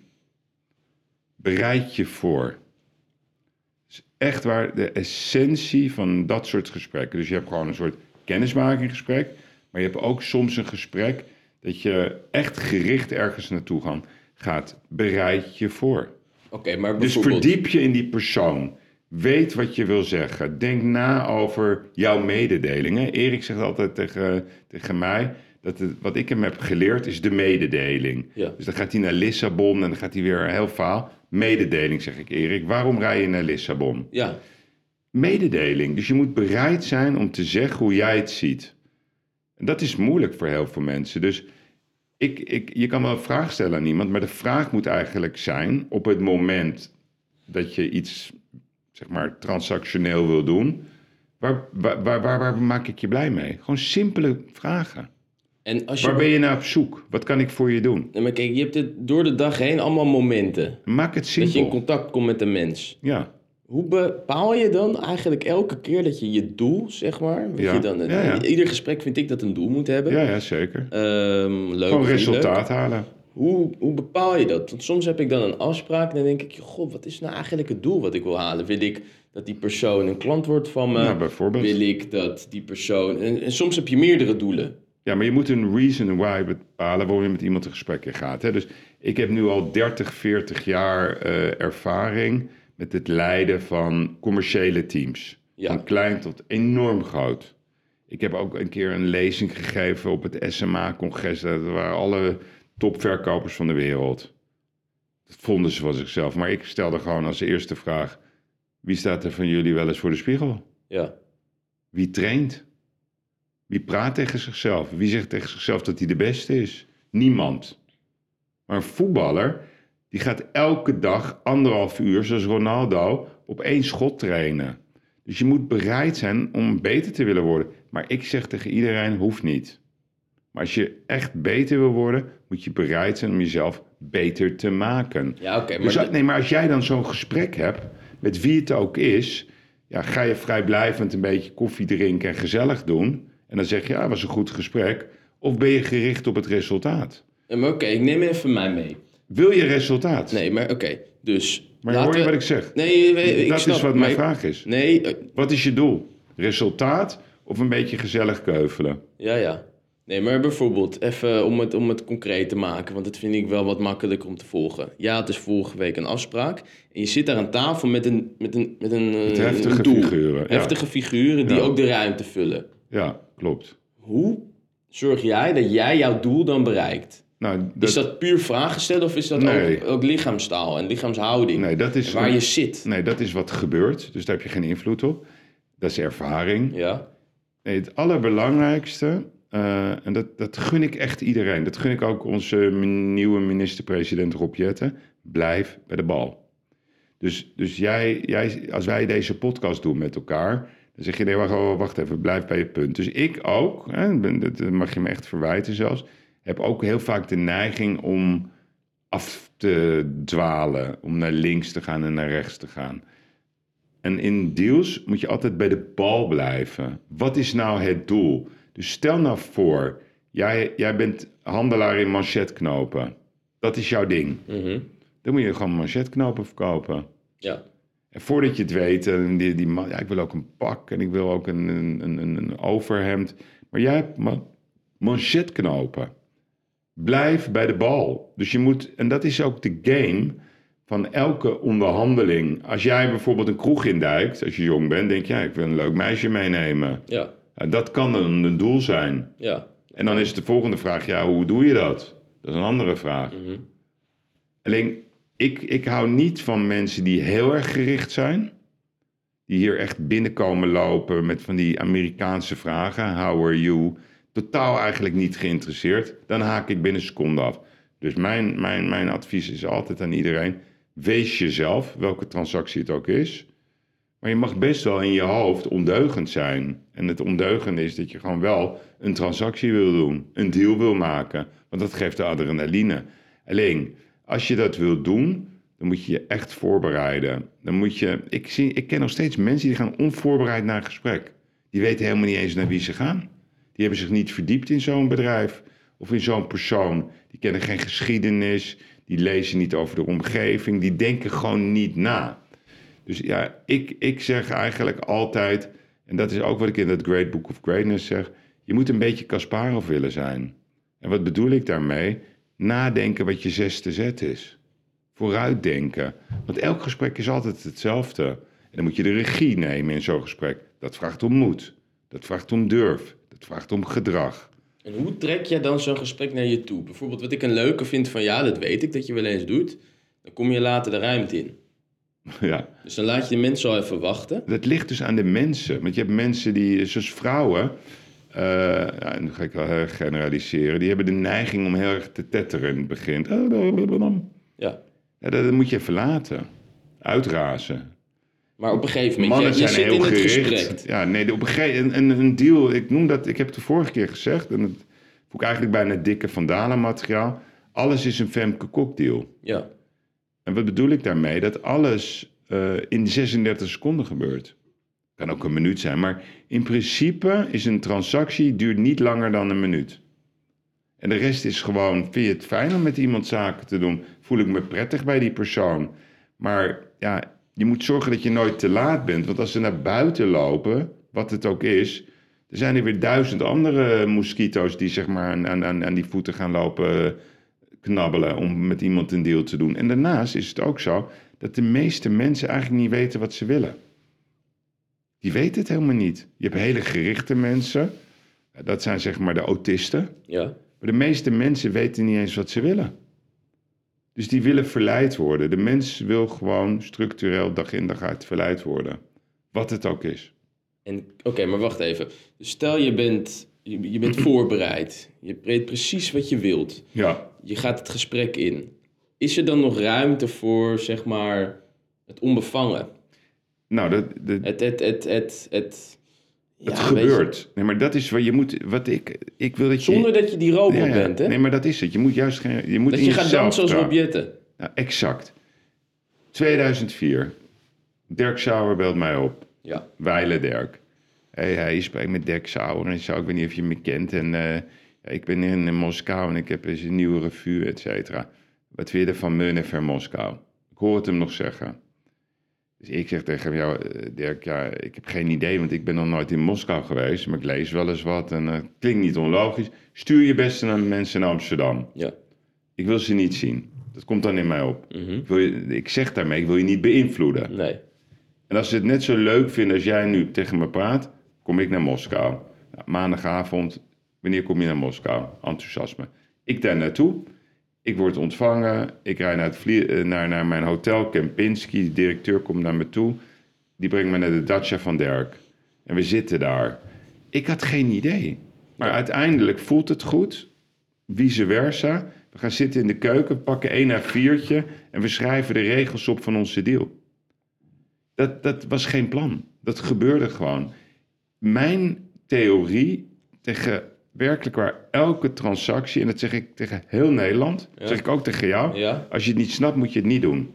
A: Bereid je voor. Dat is echt waar de essentie van dat soort gesprekken. Dus je hebt gewoon een soort kennismakinggesprek. Maar je hebt ook soms een gesprek dat je echt gericht ergens naartoe gaat. Bereid je voor.
C: Oké, maar
A: Dus
C: bijvoorbeeld...
A: verdiep je in die persoon. Weet wat je wil zeggen. Denk na over jouw mededelingen. Erik zegt altijd tegen mij... wat ik hem heb geleerd is de mededeling.
C: Ja.
A: Dus dan gaat hij naar Lissabon en dan gaat hij weer een heel verhaal. Mededeling, zeg ik, Erik. Waarom rij je naar Lissabon?
C: Ja.
A: Mededeling. Dus je moet bereid zijn om te zeggen hoe jij het ziet. En dat is moeilijk voor heel veel mensen. Dus je kan wel een vraag stellen aan iemand, maar de vraag moet eigenlijk zijn op het moment dat je iets, zeg maar, transactioneel wil doen. Waar maak ik je blij mee? Gewoon simpele vragen.
C: En als
A: Waar ben je naar op zoek? Wat kan ik voor je doen?
C: Nee, maar kijk, je hebt het door de dag heen allemaal momenten.
A: Maak het
C: Dat je in
A: simpel.
C: contact komt met een mens.
A: Ja.
C: Hoe bepaal je dan eigenlijk elke keer dat je je doel, zeg maar...
A: Ja.
C: Je dan,
A: Ja.
C: Ieder gesprek vind ik dat een doel moet hebben.
A: Ja, zeker.
C: Leuk.
A: Gewoon
C: of niet
A: resultaat
C: leuk.
A: halen.
C: Hoe bepaal je dat? Want soms heb ik dan een afspraak en dan denk ik... God, wat is nou eigenlijk het doel wat ik wil halen? Wil ik dat die persoon een klant wordt van me?
A: Nou, bijvoorbeeld.
C: Wil ik dat die persoon... En soms heb je meerdere doelen.
A: Ja, maar je moet een reason why bepalen waarom je met iemand een gesprek in gaat. Hè? Dus ik heb nu al 30, 40 jaar ervaring met het leiden van commerciële teams.
C: Ja.
A: Van klein tot enorm groot. Ik heb ook een keer een lezing gegeven op het SMA-congres. Dat waren alle topverkopers van de wereld. Dat vonden ze van zichzelf. Maar ik stelde gewoon als eerste vraag: wie staat er van jullie wel eens voor de spiegel?
C: Ja.
A: Wie traint? Wie praat tegen zichzelf? Wie zegt tegen zichzelf dat hij de beste is? Niemand. Maar een voetballer, die gaat elke dag 1,5 uur, zoals Ronaldo, op 1 schot trainen. Dus je moet bereid zijn om beter te willen worden. Maar ik zeg tegen iedereen, hoeft niet. Maar als je echt beter wil worden, moet je bereid zijn om jezelf beter te maken.
C: Ja, oké. Maar
A: Maar als jij dan zo'n gesprek hebt, met wie het ook is, ja, ga je vrijblijvend een beetje koffie drinken en gezellig doen. En dan zeg je, ja, was een goed gesprek. Of ben je gericht op het resultaat?
C: Maar oké, ik neem even mij mee.
A: Wil je resultaat?
C: Nee, maar oké. Dus
A: Maar hoor je wat ik zeg?
C: Nee, ik
A: Dat
C: snap,
A: is wat
C: maar
A: mijn vraag is.
C: Nee,
A: Wat is je doel? Resultaat of een beetje gezellig keuvelen?
C: ja. Nee, maar bijvoorbeeld, even om het concreet te maken, want dat vind ik wel wat makkelijker om te volgen. Ja, het is vorige week een afspraak en je zit daar aan tafel met een
A: Heftige
C: doel.
A: figuren. Ja.
C: Heftige figuren die
A: Ja.
C: ook de ruimte vullen.
A: Ja, klopt.
C: Hoe zorg jij dat jij jouw doel dan bereikt?
A: Nou,
C: Is dat puur vragen stellen of is dat
A: Nee.
C: ook lichaamstaal en lichaamshouding?
A: Nee, dat is
C: En waar je zit?
A: Nee, dat is wat gebeurt. Dus daar heb je geen invloed op. Dat is ervaring.
C: Ja,
A: Nee, het allerbelangrijkste, en dat gun ik echt iedereen. Dat gun ik ook onze nieuwe minister-president Rob Jetten. Blijf bij de bal. Dus jij, als wij deze podcast doen met elkaar, dan zeg je, nee, wacht even, blijf bij je punt. Dus ik ook, hè, dat mag je me echt verwijten zelfs, heb ook heel vaak de neiging om af te dwalen, om naar links te gaan en naar rechts te gaan. En in deals moet je altijd bij de bal blijven. Wat is nou het doel? Dus stel nou voor, jij bent handelaar in manchetknopen. Dat is jouw ding. Dan moet je gewoon manchetknopen verkopen.
C: ja.
A: En voordat je het weet, die man, ja, ik wil ook een pak en ik wil ook een overhemd. Maar jij hebt manchetknopen. Blijf bij de bal. Dus je moet, en dat is ook de game van elke onderhandeling. Als jij bijvoorbeeld een kroeg induikt, als je jong bent, denk je, ja, ik wil een leuk meisje meenemen.
C: Ja,
A: Ja, dat kan dan een doel zijn.
C: ja.
A: En dan is de volgende vraag, ja, hoe doe je dat? Dat is een andere vraag. Alleen, ik hou niet van mensen die heel erg gericht zijn. Die hier echt binnenkomen lopen met van die Amerikaanse vragen. How are you? Totaal eigenlijk niet geïnteresseerd. Dan haak ik binnen een seconde af. Dus mijn advies is altijd aan iedereen. Wees jezelf, welke transactie het ook is. Maar je mag best wel in je hoofd ondeugend zijn. En het ondeugende is dat je gewoon wel een transactie wil doen. Een deal wil maken. Want dat geeft de adrenaline. Alleen, als je dat wilt doen, dan moet je je echt voorbereiden. Dan moet je, ik ken nog steeds mensen die gaan onvoorbereid naar een gesprek. Die weten helemaal niet eens naar wie ze gaan. Die hebben zich niet verdiept in zo'n bedrijf of in zo'n persoon. Die kennen geen geschiedenis, die lezen niet over de omgeving, die denken gewoon niet na. Dus ja, ik zeg eigenlijk altijd, en dat is ook wat ik in dat Great Book of Greatness zeg, je moet een beetje Kasparov willen zijn. En wat bedoel ik daarmee? Nadenken wat je zesde zet is. Vooruitdenken. Want elk gesprek is altijd hetzelfde. En dan moet je de regie nemen in zo'n gesprek. Dat vraagt om moed. Dat vraagt om durf. Dat vraagt om gedrag.
C: En hoe trek jij dan zo'n gesprek naar je toe? Bijvoorbeeld wat ik een leuke vind van, ja, dat weet ik dat je wel eens doet. Dan kom je later de ruimte in.
A: Ja.
C: Dus dan laat je de mensen al even wachten.
A: Dat ligt dus aan de mensen. Want je hebt mensen die, zoals vrouwen, ja, nu ga ik wel heel erg generaliseren, die hebben de neiging om heel erg te tetteren in het begin.
C: Ja.
A: Ja, dat moet je even laten. Uitrazen.
C: Maar op een gegeven moment,
A: Mannen
C: je
A: zijn
C: zit
A: heel
C: in het
A: gericht.
C: gesprek.
A: Ja, nee, op een gegeven moment een deal, ik noem dat, ik heb het de vorige keer gezegd, en dat vond ik eigenlijk bijna dikke Van Dalen materiaal. Alles is een Femke Kok deal.
C: Ja.
A: En wat bedoel ik daarmee? Dat alles in 36 seconden gebeurt. Kan ook een minuut zijn, maar in principe is een transactie duurt niet langer dan een minuut. En de rest is gewoon, vind je het fijn om met iemand zaken te doen? Voel ik me prettig bij die persoon? Maar ja, je moet zorgen dat je nooit te laat bent. Want als ze naar buiten lopen, wat het ook is, er zijn er weer 1000 andere mosquito's die zeg maar aan die voeten gaan lopen knabbelen om met iemand een deal te doen. En daarnaast is het ook zo dat de meeste mensen eigenlijk niet weten wat ze willen. Die weten het helemaal niet. Je hebt hele gerichte mensen. Dat zijn zeg maar de autisten.
C: Ja.
A: Maar de meeste mensen weten niet eens wat ze willen. Dus die willen verleid worden. De mens wil gewoon structureel dag in dag uit verleid worden. Wat het ook is.
C: Oké, maar wacht even. Dus stel je bent voorbereid. Je weet precies wat je wilt.
A: Ja.
C: Je gaat het gesprek in. Is er dan nog ruimte voor, zeg maar, het onbevangen?
A: Nou,
C: Het
A: gebeurt. Nee, maar dat is wat je moet. Ik wil dat je.
C: Zonder dat je die robot bent, hè?
A: Nee, maar dat is het. Je moet juist geen. Je moet
C: dat
A: in
C: je gaat
A: jezelf
C: dansen als
A: trouwen.
C: Rob-Jetten.
A: Nou, exact. 2004. Dirk Sauer belt mij op.
C: Ja.
A: Weile Dirk. Hij spreekt met Dirk Sauer. En ik weet niet of je me kent. En ik ben in Moskou en ik heb eens een nieuwe revue, et cetera. Wat vind je van Meunier Moskou? Ik hoor het hem nog zeggen. Dus ik zeg tegen jou, Dirk, ik heb geen idee, want ik ben nog nooit in Moskou geweest. Maar ik lees wel eens wat en het klinkt niet onlogisch. Stuur je beste naar mensen in Amsterdam.
C: Ja.
A: Ik wil ze niet zien. Dat komt dan in mij op.
C: Mm-hmm.
A: Ik zeg daarmee, ik wil je niet beïnvloeden.
C: Nee.
A: En als ze het net zo leuk vinden als jij nu tegen me praat, kom ik naar Moskou. Nou, maandagavond, wanneer kom je naar Moskou? Enthousiasme. Ik daar naartoe. Ik word ontvangen. Ik rijd naar mijn hotel, Kempinski. De directeur komt naar me toe. Die brengt me naar de dacha van Dirk. En we zitten daar. Ik had geen idee. Maar uiteindelijk voelt het goed. Vice versa. We gaan zitten in de keuken, pakken 1 A4'tje... en we schrijven de regels op van onze deal. Dat was geen plan. Dat gebeurde gewoon. Mijn theorie tegen werkelijk waar elke transactie... en dat zeg ik tegen heel Nederland, dat zeg ik ook tegen jou...
C: Ja.
A: Als je het niet snapt, moet je het niet doen.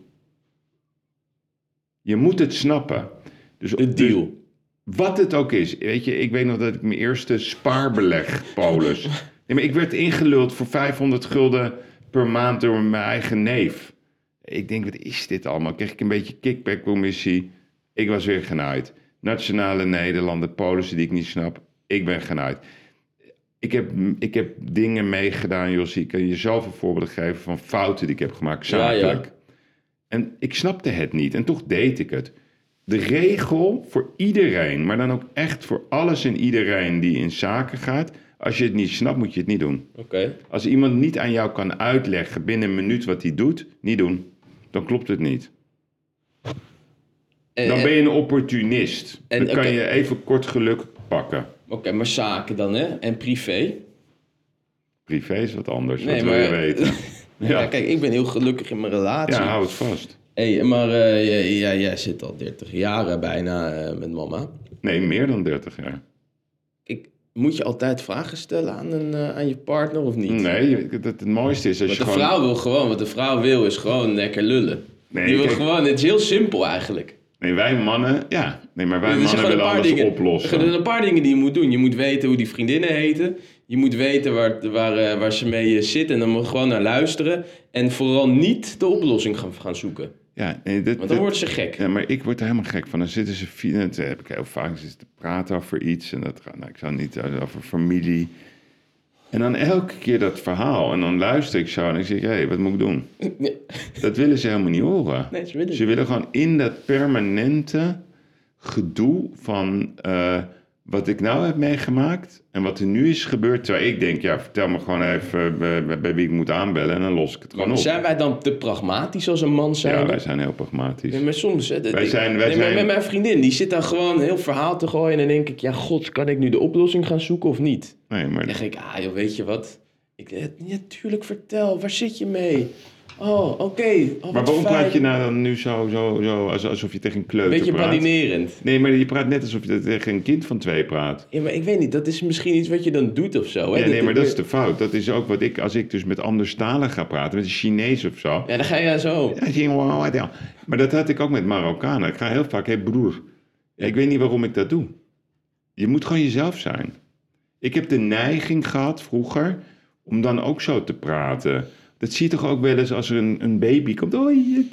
A: Je moet het snappen. Dus
C: De deal.
A: Dus, wat het ook is. Weet je, ik weet nog dat ik mijn eerste spaarbeleg, Paulus... Nee, maar ik werd ingeluld voor 500 gulden per maand door mijn eigen neef. Ik denk, wat is dit allemaal? Kreeg ik een beetje kickback-commissie. Ik was weer genaaid. Nationale Nederlanden, polissen die ik niet snap. Ik ben genaaid. Ik heb dingen meegedaan, Jossie. Ik kan je zoveel voorbeelden geven van fouten die ik heb gemaakt, zakelijk. Ja. En ik snapte het niet. En toch deed ik het. De regel voor iedereen, maar dan ook echt voor alles en iedereen die in zaken gaat... Als je het niet snapt, moet je het niet doen.
C: Okay.
A: Als iemand niet aan jou kan uitleggen binnen een minuut wat hij doet, niet doen. Dan klopt het niet. Dan ben je een opportunist. Dan kan je even kort geluk pakken.
C: Oké, maar zaken dan, hè? En privé?
A: Privé is wat anders, wat wil je weten?
C: Ja, kijk, ik ben heel gelukkig in mijn relatie.
A: Ja, hou het vast.
C: Maar jij zit al 30 jaar bijna met mama.
A: Nee, meer dan 30 jaar.
C: Moet je altijd vragen stellen aan je partner of niet?
A: Nee, het mooiste is als
C: want de vrouw wil gewoon, wat de vrouw wil is gewoon lekker lullen. Nee, die wil gewoon, het is heel simpel eigenlijk.
A: Nee, wij mannen, ja. Nee, maar wij mannen willen alles oplossen.
C: Er zijn een paar dingen die je moet doen. Je moet weten hoe die vriendinnen heten. Je moet weten waar ze mee zitten en dan moet je gewoon naar luisteren. En vooral niet de oplossing gaan zoeken.
A: Ja, nee,
C: want dan wordt ze gek.
A: Ja, maar ik word er helemaal gek van. Dan zitten ze, dat heb ik heel vaak, zitten te praten over iets. En dat gaat, ik zou niet over familie. En dan elke keer dat verhaal. En dan luister ik zo en ik zeg, hé, wat moet ik doen? Nee. Dat willen ze helemaal niet horen.
C: Nee,
A: ze willen gewoon in dat permanente gedoe van wat ik nou heb meegemaakt en wat er nu is gebeurd. Terwijl ik denk, ja, vertel me gewoon even bij wie ik moet aanbellen en dan los ik het gewoon op.
C: Zijn wij dan te pragmatisch als een man zijn?
A: Ja, wij zijn heel pragmatisch.
C: Nee, maar soms...
A: Wij zijn...
C: Met mijn vriendin, die zit dan gewoon een heel verhaal te gooien en dan denk ik, ja, god, kan ik nu de oplossing gaan zoeken of niet?
A: Nee, maar...
C: Dan denk ik, joh, weet je wat? Tuurlijk, vertel, waar zit je mee? Oh, oké. Oh,
A: maar waarom praat je nou dan nu zo alsof je tegen een kleuter praat?
C: Beetje badinerend.
A: Nee, maar je praat net alsof je tegen een kind van 2 praat.
C: Ja, maar ik weet niet, dat is misschien iets wat je dan doet of zo. Hè?
A: Ja, nee, maar dat is de fout. Dat is ook wat ik, als ik dus met anderstalen ga praten, met een Chinees of zo.
C: Ja, dan ga je zo.
A: Ja, maar dat had ik ook met Marokkanen. Ik ga heel vaak, hé broer. Ja, ik weet niet waarom ik dat doe. Je moet gewoon jezelf zijn. Ik heb de neiging gehad vroeger om dan ook zo te praten. Dat zie je toch ook wel eens als er een baby komt. Oh,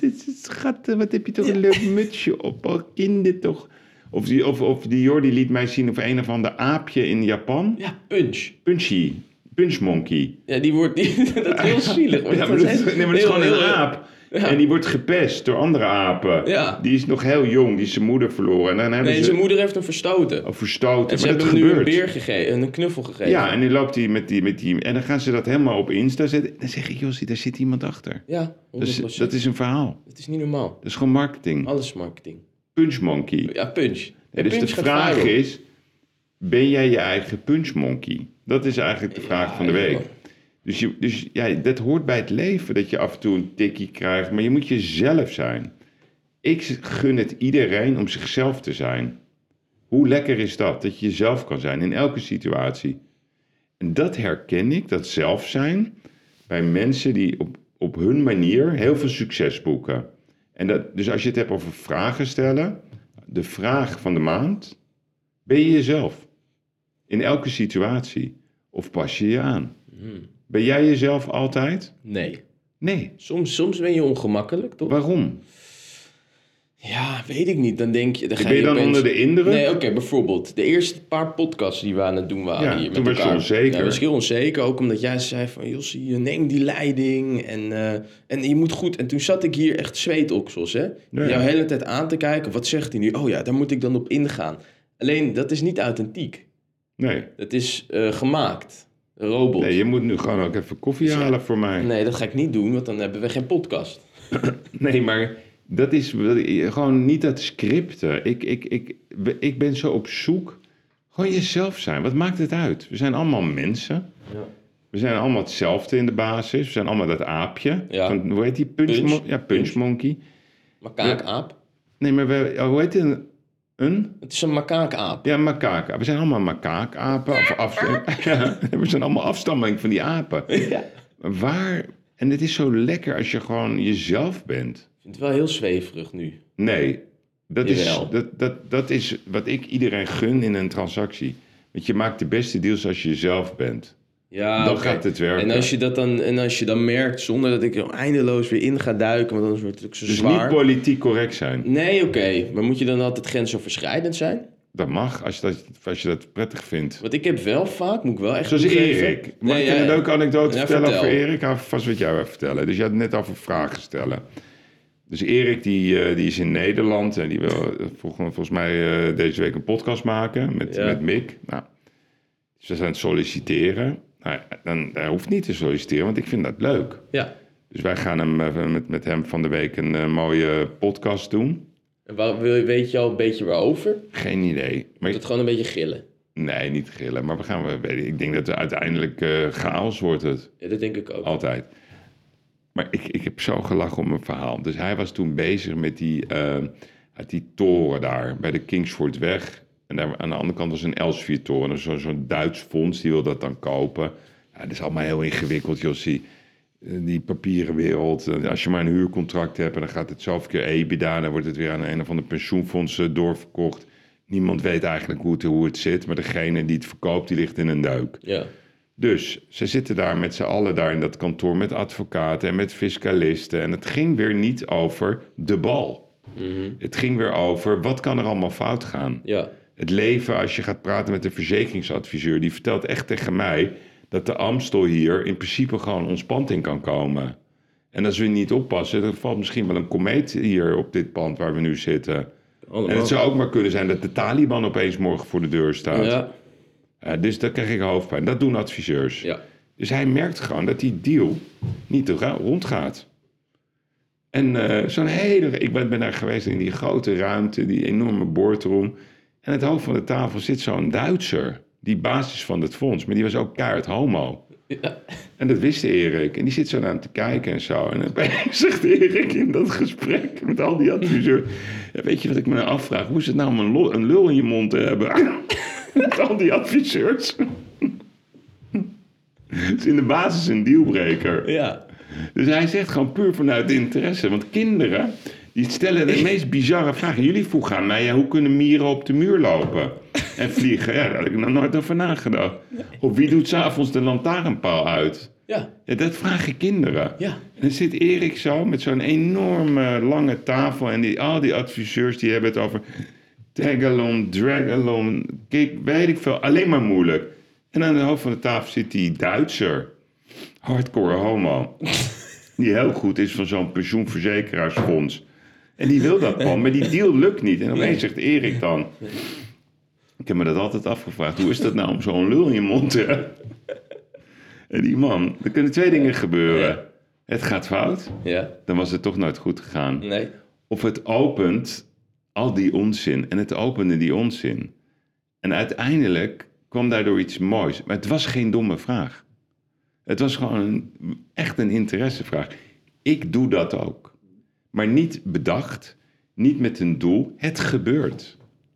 A: schat, wat heb je toch een leuk mutsje op. Oh, kinder toch. Of die Jordi liet mij zien of een of ander aapje in Japan.
C: Ja, Punch.
A: Punchy. Punchmonkey.
C: Ja, dat is heel zielig.
A: Maar dat is gewoon een aap. Ja. En die wordt gepest door andere apen.
C: Ja.
A: Die is nog heel jong, die is zijn moeder verloren. En dan
C: zijn moeder heeft hem verstoten.
A: Oh, verstoten.
C: En ze hebben hem nu een beer gegeven, een knuffel gegeven.
A: Ja, en dan loopt hij met die... En dan gaan ze dat helemaal op Insta zetten. Dan zeg ik, Jossie, daar zit iemand achter.
C: Ja, 100%.
A: Dat is een verhaal.
C: Dat is niet normaal.
A: Dat is gewoon marketing.
C: Alles is marketing.
A: Punchmonkey.
C: Ja, punch.
A: Ja, dus de vraag is, ben jij je eigen punchmonkey? Dat is eigenlijk de vraag van de week. Dus dat hoort bij het leven, dat je af en toe een tikkie krijgt. Maar je moet jezelf zijn. Ik gun het iedereen om zichzelf te zijn. Hoe lekker is dat je jezelf kan zijn in elke situatie? En dat herken ik, dat zelf zijn, bij mensen die op hun manier heel veel succes boeken. En dus als je het hebt over vragen stellen, de vraag van de maand, ben je jezelf? In elke situatie. Of pas je je aan? Ben jij jezelf altijd? Nee.
C: Soms ben je ongemakkelijk, toch?
A: Waarom?
C: Ja, weet ik niet. Dan denk je...
A: Ben je dan onder de indruk?
C: Nee, oké, bijvoorbeeld. De eerste paar podcasts die we aan het doen waren hier met elkaar.
A: Toen was je onzeker.
C: Ja, was heel onzeker. Ook omdat jij zei van... Jossie, neem die leiding en je moet goed... En toen zat ik hier echt zweetoksels, hè? Ja. Jou de hele tijd aan te kijken. Wat zegt hij nu? Oh ja, daar moet ik dan op ingaan. Alleen, dat is niet authentiek.
A: Nee.
C: Dat is gemaakt. Robot.
A: Nee, je moet nu gewoon ook even koffie halen voor mij.
C: Nee, dat ga ik niet doen, want dan hebben we geen podcast.
A: Nee, maar dat is gewoon niet dat scripten. Ik ben zo op zoek. Gewoon jezelf zijn. Wat maakt het uit? We zijn allemaal mensen. Ja. We zijn allemaal hetzelfde in de basis. We zijn allemaal dat aapje.
C: Ja.
A: Van, hoe heet die? Punchmonkey.
C: Makaakaap.
A: Nee, maar hoe heet het?
C: Het is een makaakaap.
A: Ja, makaakaap. We zijn allemaal makaakapen. We zijn allemaal afstammeling van die apen.
C: Ja.
A: En het is zo lekker als je gewoon jezelf bent.
C: Ik vind het wel heel zweverig nu.
A: Nee, dat is wat ik iedereen gun in een transactie. Want je maakt de beste deals als je jezelf bent.
C: Ja,
A: dan gaat het werken.
C: En als je dan merkt, zonder dat ik er eindeloos weer in ga duiken, want anders wordt het ook zo
A: dus
C: zwaar.
A: Dus niet politiek correct zijn.
C: Nee, oké. Maar moet je dan altijd grensoverschrijdend zijn?
A: Dat mag, als je dat prettig vindt.
C: Want ik heb wel vaak, moet ik wel echt
A: zoals Erik. Mag ik een leuke anekdote vertellen over Erik? Ik ga vast wat jou even vertellen. Dus je had het net over vragen stellen. Dus Erik, die is in Nederland en die wil volgens mij deze week een podcast maken met Mick. Nou, ze zijn aan het solliciteren. Nou, hij hoeft niet te solliciteren, want ik vind dat leuk.
C: Ja.
A: Dus wij gaan met hem van de week een mooie podcast doen.
C: En weet je al een beetje waarover?
A: Geen idee. Maar
C: Moet het gewoon een beetje gillen?
A: Nee, niet gillen. Maar ik denk dat het uiteindelijk chaos wordt het.
C: Ja, dat denk ik ook.
A: Altijd. Maar ik heb zo gelachen om mijn verhaal. Dus hij was toen bezig met die toren daar bij de Kingsfordweg. En daar aan de andere kant was een Elsevier-toren. Zo'n Duits fonds, die wil dat dan kopen. Ja, dat is allemaal heel ingewikkeld, Jossie. Die papieren wereld. Als je maar een huurcontract hebt en dan gaat het zoveel keer EBITDA. Dan wordt het weer aan een of andere pensioenfonds doorverkocht. Niemand weet eigenlijk hoe het zit. Maar degene die het verkoopt, die ligt in een deuk.
C: Ja.
A: Dus ze zitten daar met z'n allen daar in dat kantoor met advocaten en met fiscalisten. En het ging weer niet over de bal. Mm-hmm. Het ging weer over wat kan er allemaal fout gaan.
C: Ja.
A: Het leven, als je gaat praten met een verzekeringsadviseur, die vertelt echt tegen mij dat de Amstel hier in principe gewoon ontspant in kan komen. En als we niet oppassen, dan valt misschien wel een komeet hier op dit pand waar we nu zitten. Allemaal. En het zou ook maar kunnen zijn dat de Taliban opeens morgen voor de deur staat. Ja. Dus daar krijg ik hoofdpijn. Dat doen adviseurs.
C: Ja.
A: Dus hij merkt gewoon dat die deal niet rondgaat. En ik ben daar geweest in die grote ruimte, die enorme boardroom. En het hoofd van de tafel zit zo'n Duitser, die basis van het fonds. Maar die was ook keihard homo. Ja. En dat wist Erik. En die zit zo naar hem te kijken en zo. En dan zegt Erik in dat gesprek met al die adviseurs. Ja, weet je wat ik me nou afvraag? Hoe is het nou om een lul in je mond te hebben? Met al die adviseurs. Het is in de basis een dealbreaker.
C: Ja.
A: Dus hij zegt gewoon puur vanuit interesse. Want kinderen, die stellen de meest bizarre vragen. Jullie vroegen aan mij, hoe kunnen mieren op de muur lopen en vliegen? Ja, daar had ik nog nooit over nagedacht. Of wie doet 's avonds de lantaarnpaal uit?
C: Ja.
A: Ja, dat vragen kinderen.
C: Ja.
A: En dan zit Erik zo met zo'n enorme lange tafel. En al die adviseurs die hebben het over tagalong, dragalong. Kijk, weet ik veel. Alleen maar moeilijk. En aan de hoofd van de tafel zit die Duitser. Hardcore homo. Die heel goed is van zo'n pensioenverzekeraarsfonds. En die wil dat man, maar die deal lukt niet. En opeens zegt Erik dan... Ik heb me dat altijd afgevraagd. Hoe is dat nou om zo'n lul in je mond te hebben? En die man, er kunnen 2 dingen gebeuren.
C: Ja.
A: Het gaat fout.
C: Ja.
A: Dan was het toch nooit goed gegaan.
C: Nee.
A: Of het opent al die onzin. En het opende die onzin. En uiteindelijk kwam daardoor iets moois. Maar het was geen domme vraag. Het was gewoon echt een interessevraag. Ik doe dat ook. Maar niet bedacht. Niet met een doel. Het gebeurt.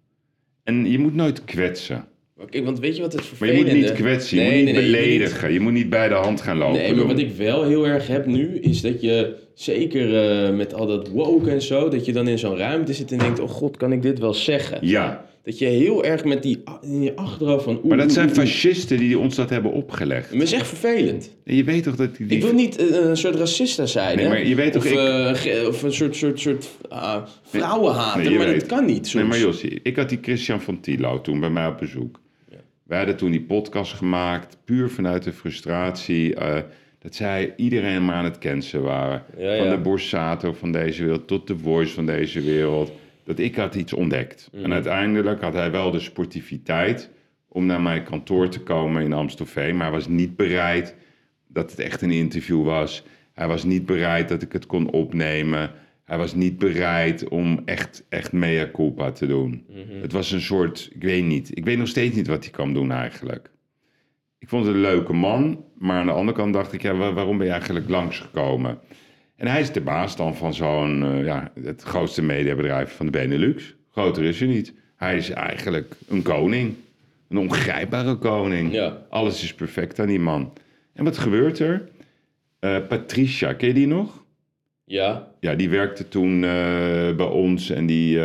A: En je moet nooit kwetsen.
C: Oké, want weet je wat het
A: Maar je
C: vervelende...
A: moet niet kwetsen. Je moet niet beledigen. Je moet niet bij de hand gaan lopen.
C: Nee, maar wat ik wel heel erg heb nu, is dat je, zeker met al dat woke en zo, dat je dan in zo'n ruimte zit en denkt, oh god, kan ik dit wel zeggen?
A: Ja.
C: Dat je heel erg met die in je achterhoofd van...
A: Maar dat zijn fascisten die ons dat hebben opgelegd.
C: Maar het is echt vervelend.
A: En je weet toch dat die...
C: Ik wil niet een soort racista zijn,
A: Nee,
C: hè?
A: maar je weet toch,
C: of een soort vrouwenhater,
A: Nee, je
C: maar
A: weet.
C: dat kan niet soms.
A: Nee, maar Jossie, ik had die Christian van Tilo toen bij mij op bezoek. Ja. Wij hadden toen die podcast gemaakt, puur vanuit de frustratie... dat zij iedereen maar aan het cancelen waren.
C: Ja,
A: van de Borsato van deze wereld tot de Voice van deze wereld. Dat ik had iets ontdekt. En uiteindelijk had hij wel de sportiviteit om naar mijn kantoor te komen in Amstelveen. Maar hij was niet bereid dat het echt een interview was. Hij was niet bereid dat ik het kon opnemen. Hij was niet bereid om echt mea culpa te doen. Het was een soort, ik weet niet. Ik weet nog steeds niet wat hij kan doen eigenlijk. Ik vond het een leuke man. Maar aan de andere kant dacht ik, ja, waarom ben je eigenlijk langsgekomen? En hij is de baas dan van zo'n, het grootste mediabedrijf van de Benelux. Groter is hij niet. Hij is eigenlijk een koning. Een ongrijpbare koning.
C: Ja.
A: Alles is perfect aan die man. En wat gebeurt er? Patricia, ken je die nog?
C: Ja.
A: Ja, die werkte toen bij ons en die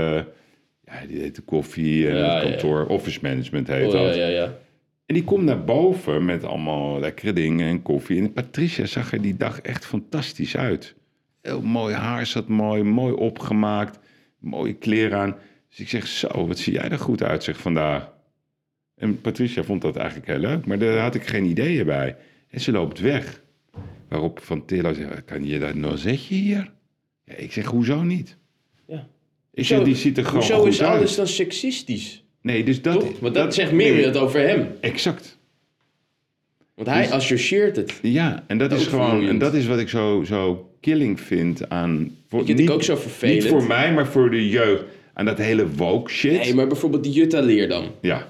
A: deed de koffie en het kantoor. Office management heet dat.
C: Ja.
A: En die komt naar boven met allemaal lekkere dingen en koffie. En Patricia zag er die dag echt fantastisch uit. Heel mooi haar zat mooi opgemaakt. Mooie kleren aan. Dus ik zeg, zo, wat zie jij er goed uit, zeg, vandaag. En Patricia vond dat eigenlijk heel leuk, maar daar had ik geen ideeën bij. En ze loopt weg. Waarop Van Tillo zegt, kan je dat nou zeggen hier? Ja, ik zeg, hoezo niet?
C: Ja.
A: Ik zeg, die ziet er gewoon
C: hoezo
A: goed
C: is alles
A: uit.
C: dan seksistisch?
A: Nee, dus dat...
C: Toch? Want dat zegt meer dat over hem.
A: Exact.
C: Want hij
A: Dus-
C: associeert het.
A: Ja, en dat
C: Ook
A: is gewoon...
C: vermoeiend.
A: En dat is wat ik zo killing vind aan...
C: Ik vind het ook zo vervelend.
A: Niet voor mij, maar voor de jeugd. Aan dat hele woke shit.
C: Nee, maar bijvoorbeeld die Jutta Leerdam.
A: Ja.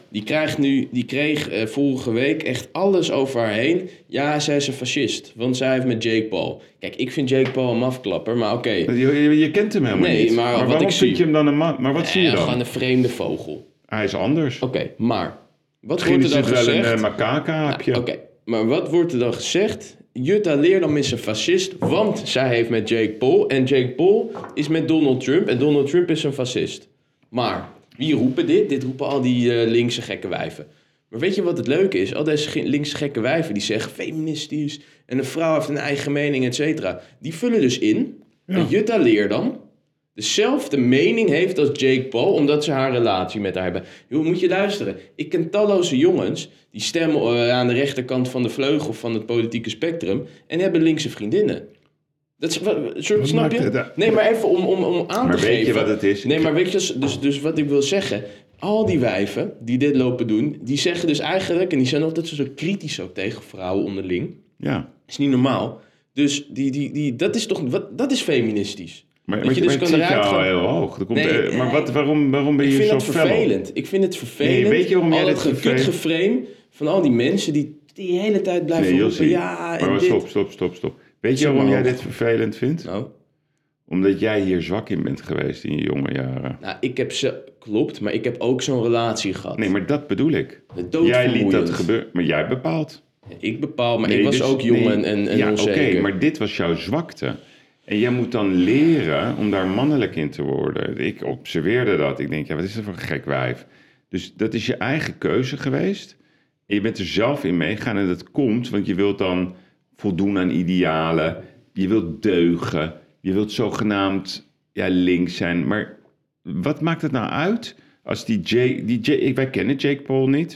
C: Die kreeg vorige week echt alles over haar heen. Ja, zij is een fascist, want zij heeft met Jake Paul. Kijk, ik vind Jake Paul een mafklapper, maar oké.
A: Je kent hem helemaal
C: Nee,
A: niet.
C: maar wat
A: waarom
C: ik
A: vind
C: zie-
A: je hem dan een man? Maar wat zie je dan?
C: Gewoon een vreemde vogel.
A: Hij is anders.
C: Oké, maar wat
A: Misschien
C: wordt
A: is
C: er dan
A: het wel
C: gezegd?
A: een macaca-aapje.
C: Oké, maar wat wordt er dan gezegd? Jutta Leerdam is een fascist, want zij heeft met Jake Paul. En Jake Paul is met Donald Trump. En Donald Trump is een fascist. Maar wie roepen dit? Dit roepen al die linkse gekke wijven. Maar weet je wat het leuke is? Al deze linkse gekke wijven die zeggen feministisch. En een vrouw heeft een eigen mening, et cetera. Die vullen dus in dat Jutta Leerdam dezelfde mening heeft als Jake Paul, omdat ze haar relatie met haar hebben. Joh, moet je luisteren. Ik ken talloze jongens die stemmen aan de rechterkant van de vleugel van het politieke spectrum en hebben linkse vriendinnen. Dat is, snap
A: maakt
C: je?
A: het-
C: Nee, maar even om aan
A: Maar
C: te
A: weet
C: geven.
A: je wat het is?
C: Nee, maar weet je, dus wat ik wil zeggen, al die wijven die dit lopen doen, die zeggen dus eigenlijk, en die zijn altijd zo kritisch ook tegen vrouwen onderling.
A: Ja.
C: Is niet normaal. Dus dat is toch, dat is feministisch.
A: Maar
C: Dat je dus
A: het
C: kan
A: zit
C: eruit
A: jou
C: gaan.
A: heel hoog. Er komt,
C: Nee,
A: maar waarom ben
C: Ik
A: je
C: vind
A: zo
C: het
A: fel op?
C: vervelend. Ik vind het vervelend.
A: Nee, weet je waarom jij
C: al
A: dit
C: dat
A: vervelend-
C: gekutgeframe van al die mensen die de hele tijd blijven
A: Nee,
C: roepen.
A: Jossie.
C: Ja, en
A: maar
C: dit.
A: stop. Weet je
C: Zeg
A: waarom
C: maar
A: jij
C: hoog.
A: dit vervelend vindt?
C: Nou,
A: Omdat jij hier zwak in bent geweest in je jonge jaren.
C: ik heb klopt, maar ik heb ook zo'n relatie gehad.
A: Nee, maar dat bedoel ik.
C: Doodvermoeiend.
A: Jij liet dat gebeuren, maar jij bepaalt.
C: Ik bepaal, maar
A: Nee,
C: ik was
A: dus-
C: ook jong
A: nee,
C: en
A: ja,
C: onzeker.
A: Oké, maar dit was jouw zwakte. En jij moet dan leren om daar mannelijk in te worden. Ik observeerde dat. Ik denk, ja, wat is dat voor een gek wijf? Dus dat is je eigen keuze geweest. En je bent er zelf in meegaan en dat komt, want je wilt dan voldoen aan idealen. Je wilt deugen. Je wilt zogenaamd links zijn. Maar wat maakt het nou uit als wij kennen Jake Paul niet.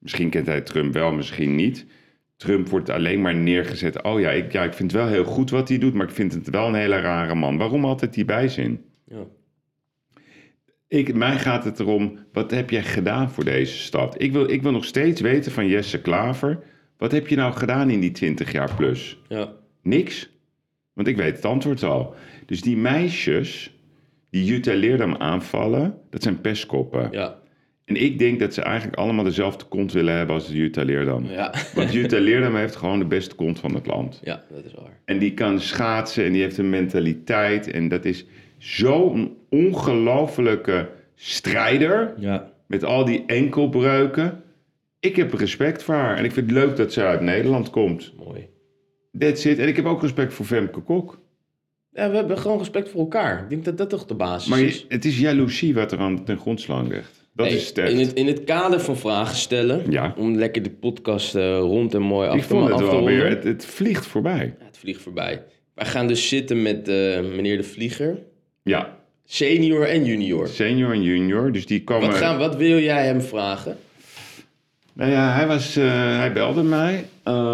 A: Misschien kent hij Trump wel, misschien niet. Trump wordt alleen maar neergezet. Oh ja, ik vind het wel heel goed wat hij doet, maar ik vind het wel een hele rare man. Waarom altijd die bijzin?
C: Ja.
A: Mij gaat het erom, wat heb jij gedaan voor deze stad? Ik wil nog steeds weten van Jesse Klaver, wat heb je nou gedaan in die 20 jaar plus?
C: Ja.
A: Niks. Want ik weet het antwoord al. Dus die meisjes die Jutta Leerdam aanvallen, dat zijn pestkoppen.
C: Ja.
A: En ik denk dat ze eigenlijk allemaal dezelfde kont willen hebben als Jutta Leerdam.
C: Ja.
A: Want Jutta Leerdam heeft gewoon de beste kont van het land.
C: Ja, dat is waar.
A: En die kan schaatsen en die heeft een mentaliteit. En dat is zo'n ongelofelijke strijder.
C: Ja.
A: Met al die enkelbreuken. Ik heb respect voor haar. En ik vind het leuk dat ze uit Nederland komt.
C: Mooi.
A: That's it. En ik heb ook respect voor Femke Kok.
C: Ja, we hebben gewoon respect voor elkaar. Ik denk dat dat toch de basis
A: Maar
C: is.
A: het is jaloezie wat er aan ten grondslag ligt. Dat
C: Hey,
A: is sterk.
C: in het kader van vragen stellen,
A: Ja.
C: om lekker de podcast rond en mooi
A: Ik
C: af
A: vond het
C: te
A: wel
C: ronden.
A: weer. Het vliegt voorbij.
C: Ja, het vliegt voorbij. Wij gaan dus zitten met meneer De Vlieger.
A: Ja.
C: Senior en junior.
A: Senior en junior. Dus die komen...
C: Wat wil jij hem vragen?
A: Nou ja, hij belde mij.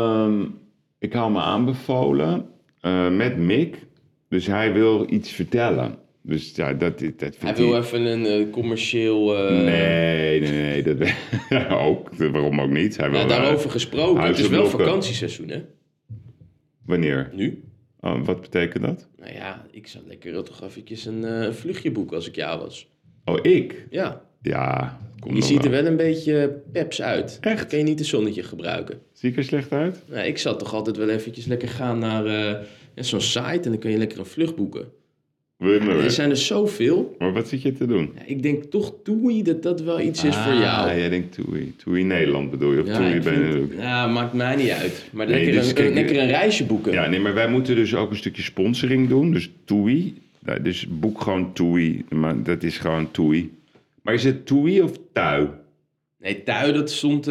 A: Ik had me aanbevolen met Mick. Dus hij wil iets vertellen. Dus ja, dat vindt
C: Hij wil even een commercieel...
A: Nee. Dat ook. Waarom ook niet? Hij wil,
C: daarover gesproken. Het is wel
A: huizenblokken.
C: vakantieseizoen, hè?
A: Wanneer?
C: Nu?
A: Oh, wat betekent dat?
C: Nou ja, ik zou lekker toch eventjes een vluchtje boeken als ik jou was.
A: Oh, ik?
C: Ja.
A: Ja, kom
C: Je
A: nog
C: ziet er wel een beetje peps uit.
A: Echt?
C: Kun je niet een zonnetje gebruiken?
A: Zie ik er slecht uit?
C: Nou, ik zal toch altijd wel eventjes lekker gaan naar zo'n site en dan kun je lekker een vlucht boeken.
A: Wil je me
C: Er
A: weer?
C: zijn er zoveel.
A: Maar wat zit je te doen?
C: Ja, ik denk toch TUI dat wel iets is voor jou.
A: Jij denkt TUI. TUI Nederland bedoel je? Of TUI
C: ik vind-
A: Benelux?
C: ja, maakt mij niet uit. Maar
A: Nee,
C: lekker,
A: dus kijk,
C: lekker een reisje boeken.
A: Ja, nee, maar wij moeten dus ook een stukje sponsoring doen. Dus TUI. Dus boek gewoon TUI. Maar dat is gewoon TUI. Maar is het TUI of TUI?
C: Nee, Tui, dat stond...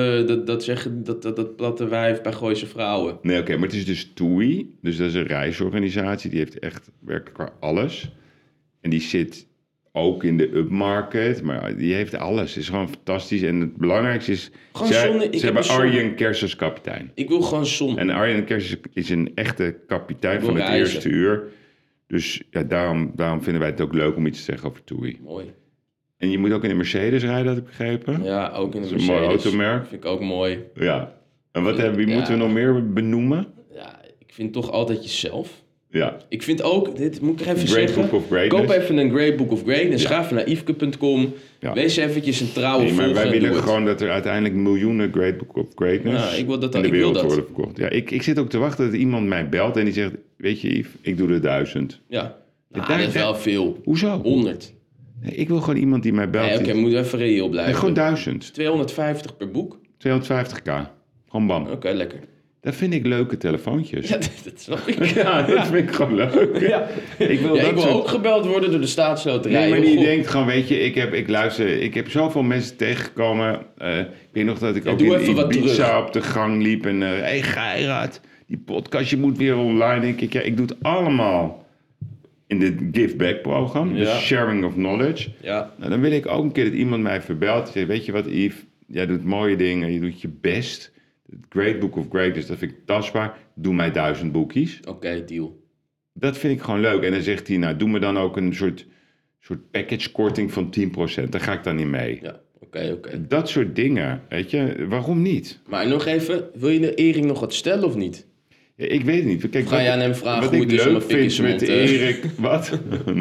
C: dat platte wijf bij Gooise Vrouwen.
A: Nee, oké, maar het is dus TUI. Dus dat is een reisorganisatie. Die heeft echt werkelijk alles. En die zit ook in de upmarket. Maar die heeft alles. Het is gewoon fantastisch. En het belangrijkste is...
C: Gewoon zonne- ik
A: Ze
C: heb
A: hebben
C: een zonne-
A: Arjen Kers als kapitein.
C: Ik wil gewoon zon.
A: En Arjen Kers is een echte kapitein
C: wil
A: van het
C: reizen.
A: eerste uur. Dus ja, daarom vinden wij het ook leuk om iets te zeggen over TUI.
C: Mooi.
A: En je moet ook in een Mercedes rijden, had ik begrepen.
C: Ja, ook in de
A: Dat is een mooi
C: Mercedes.
A: automerk.
C: Vind ik ook mooi.
A: Ja. En wie
C: Ja.
A: moeten we nog meer benoemen?
C: Ja, ik vind toch altijd jezelf.
A: Ja.
C: Ik vind ook, dit moet ik er even
A: Great
C: zeggen.
A: Book of Greatness.
C: Koop even een Great Book of Greatness.
A: Ja.
C: Ga even naar yvke.com.
A: Ja.
C: Wees eventjes een trouwe
A: Nee, maar
C: volger
A: wij
C: en doe
A: willen
C: het.
A: gewoon dat er uiteindelijk miljoenen Great Book of Greatness
C: Ja, ik wil dat-
A: in de
C: ik wil
A: wereld
C: dat.
A: worden verkocht. Ja, ik zit ook te wachten dat iemand mij belt en die zegt... Weet je Yves, ik doe er 1000.
C: Ja, nou,
A: Daar-
C: dat is wel veel.
A: Hoezo?
C: 100.
A: Nee, ik wil gewoon iemand die mij belt.
C: Nee, oké,
A: die-
C: moet even reëel blijven.
A: Nee, gewoon 1000.
C: 250 per boek.
A: 250k. Gewoon bam.
C: Oké, lekker.
A: Dat vind ik leuke telefoontjes.
C: Ja, dat snap ik.
A: Ja, dat vind ik gewoon leuk.
C: Ja.
A: Ik wil
C: Ja,
A: dat
C: ik wil
A: soort...
C: ook gebeld worden door de staatsloterij.
A: Nee, maar
C: Oh,
A: die
C: God.
A: denkt gewoon, weet je, ik heb zoveel mensen tegengekomen. Ik weet nog dat ik ook
C: doe
A: in
C: even wat
A: Ibiza
C: terug.
A: op de gang liep. En hey Geiraat, die podcast, je moet weer online. Denk ik, ja, ik doe het allemaal in dit Give Back programma.
C: Ja.
A: Dus sharing of knowledge.
C: Ja,
A: Nou, dan wil ik ook een keer dat iemand mij verbelt. Die zegt, weet je wat Yves, jij doet mooie dingen, je doet je best. Het Great Book of Greatness, dat vind ik tastbaar. Doe mij 1000 boekjes.
C: oké, deal.
A: Dat vind ik gewoon leuk. En dan zegt hij, nou, doe me dan ook een soort package korting van 10%. Daar ga ik dan niet mee.
C: Ja, oké.
A: Dat soort dingen, weet je, waarom niet?
C: Maar nog even, wil je de Erik nog wat stellen of niet?
A: Ja, ik weet het niet. Kijk,
C: Ga je aan hem vragen
A: wat
C: hoe
A: ik
C: het is om
A: leuk
C: een pik in
A: vind
C: zijn
A: met
C: mond,
A: Erik... Wat?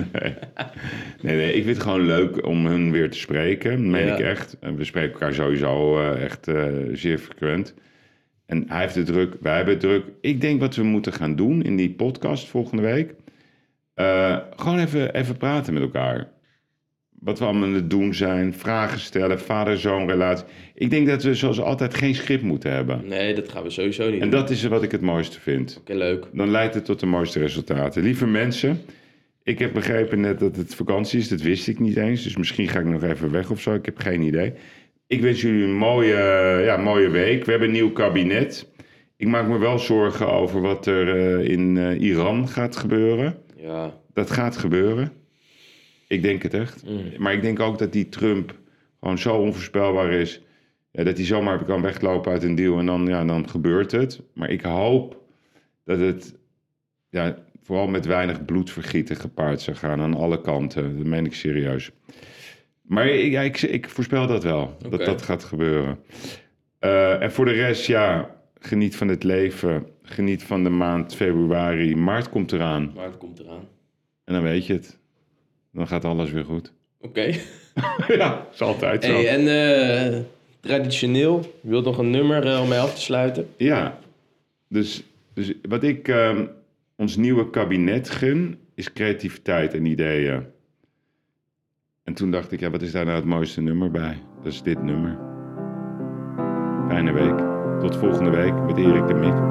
A: Nee, ik vind het gewoon leuk om hun weer te spreken. Dat meen
C: Ja.
A: ik echt. En we spreken elkaar sowieso echt zeer frequent. En hij heeft het druk, wij hebben het druk. Ik denk wat we moeten gaan doen in die podcast volgende week... gewoon even praten met elkaar. Wat we allemaal aan het doen zijn. Vragen stellen, vader-zoon relatie. Ik denk dat we zoals altijd geen script moeten hebben.
C: Nee, dat gaan we sowieso niet
A: En
C: doen.
A: dat is wat ik het mooiste vind.
C: Oké, leuk.
A: Dan leidt het tot de mooiste resultaten. Lieve mensen, ik heb begrepen net dat het vakantie is. Dat wist ik niet eens. Dus misschien ga ik nog even weg of zo. Ik heb geen idee. Ik wens jullie een mooie week. We hebben een nieuw kabinet. Ik maak me wel zorgen over wat er in Iran gaat gebeuren.
C: Ja,
A: Dat gaat gebeuren. Ik denk het echt. Maar ik denk ook dat die Trump gewoon zo onvoorspelbaar is. Ja, dat hij zomaar kan weglopen uit een deal en dan gebeurt het. Maar ik hoop dat het vooral met weinig bloedvergieten gepaard zou gaan aan alle kanten. Dat meen ik serieus. Maar ik voorspel dat wel, dat gaat gebeuren. En voor de rest, geniet van het leven. Geniet van de maand februari. Maart komt eraan. En dan weet je het. Dan gaat alles weer goed.
C: Oké.
A: Ja, is altijd zo.
C: Hey, en traditioneel, je wilt nog een nummer om mee af te sluiten?
A: Ja, dus wat ik ons nieuwe kabinet gun, is creativiteit en ideeën. En toen dacht ik, wat is daar nou het mooiste nummer bij? Dat is dit nummer. Fijne week. Tot volgende week met Erik de Mik.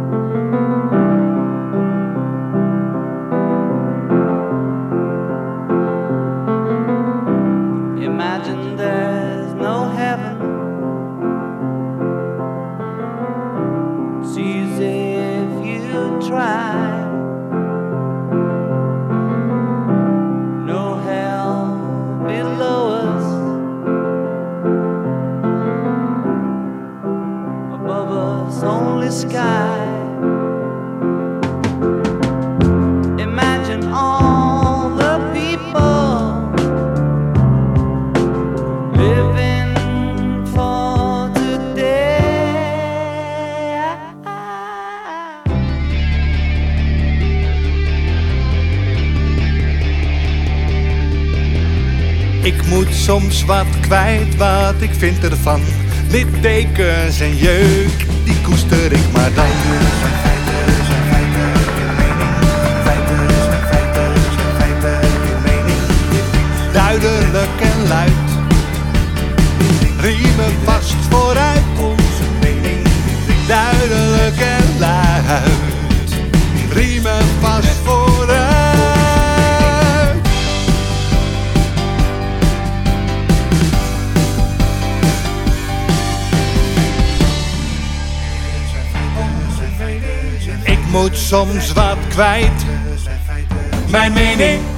D: Imagine there's no heaven. It's easy if you try. No hell below us. Above us only sky. Imagine all the people living for today.
B: Ik moet soms wat kwijt, wat ik vind ervan. Littekens en jeuk, die koester ik maar dan. Duidelijk en luid, riemen vast vooruit. Onze mening, duidelijk en luid, riemen vast vooruit. Ik moet soms wat kwijt, mijn mening.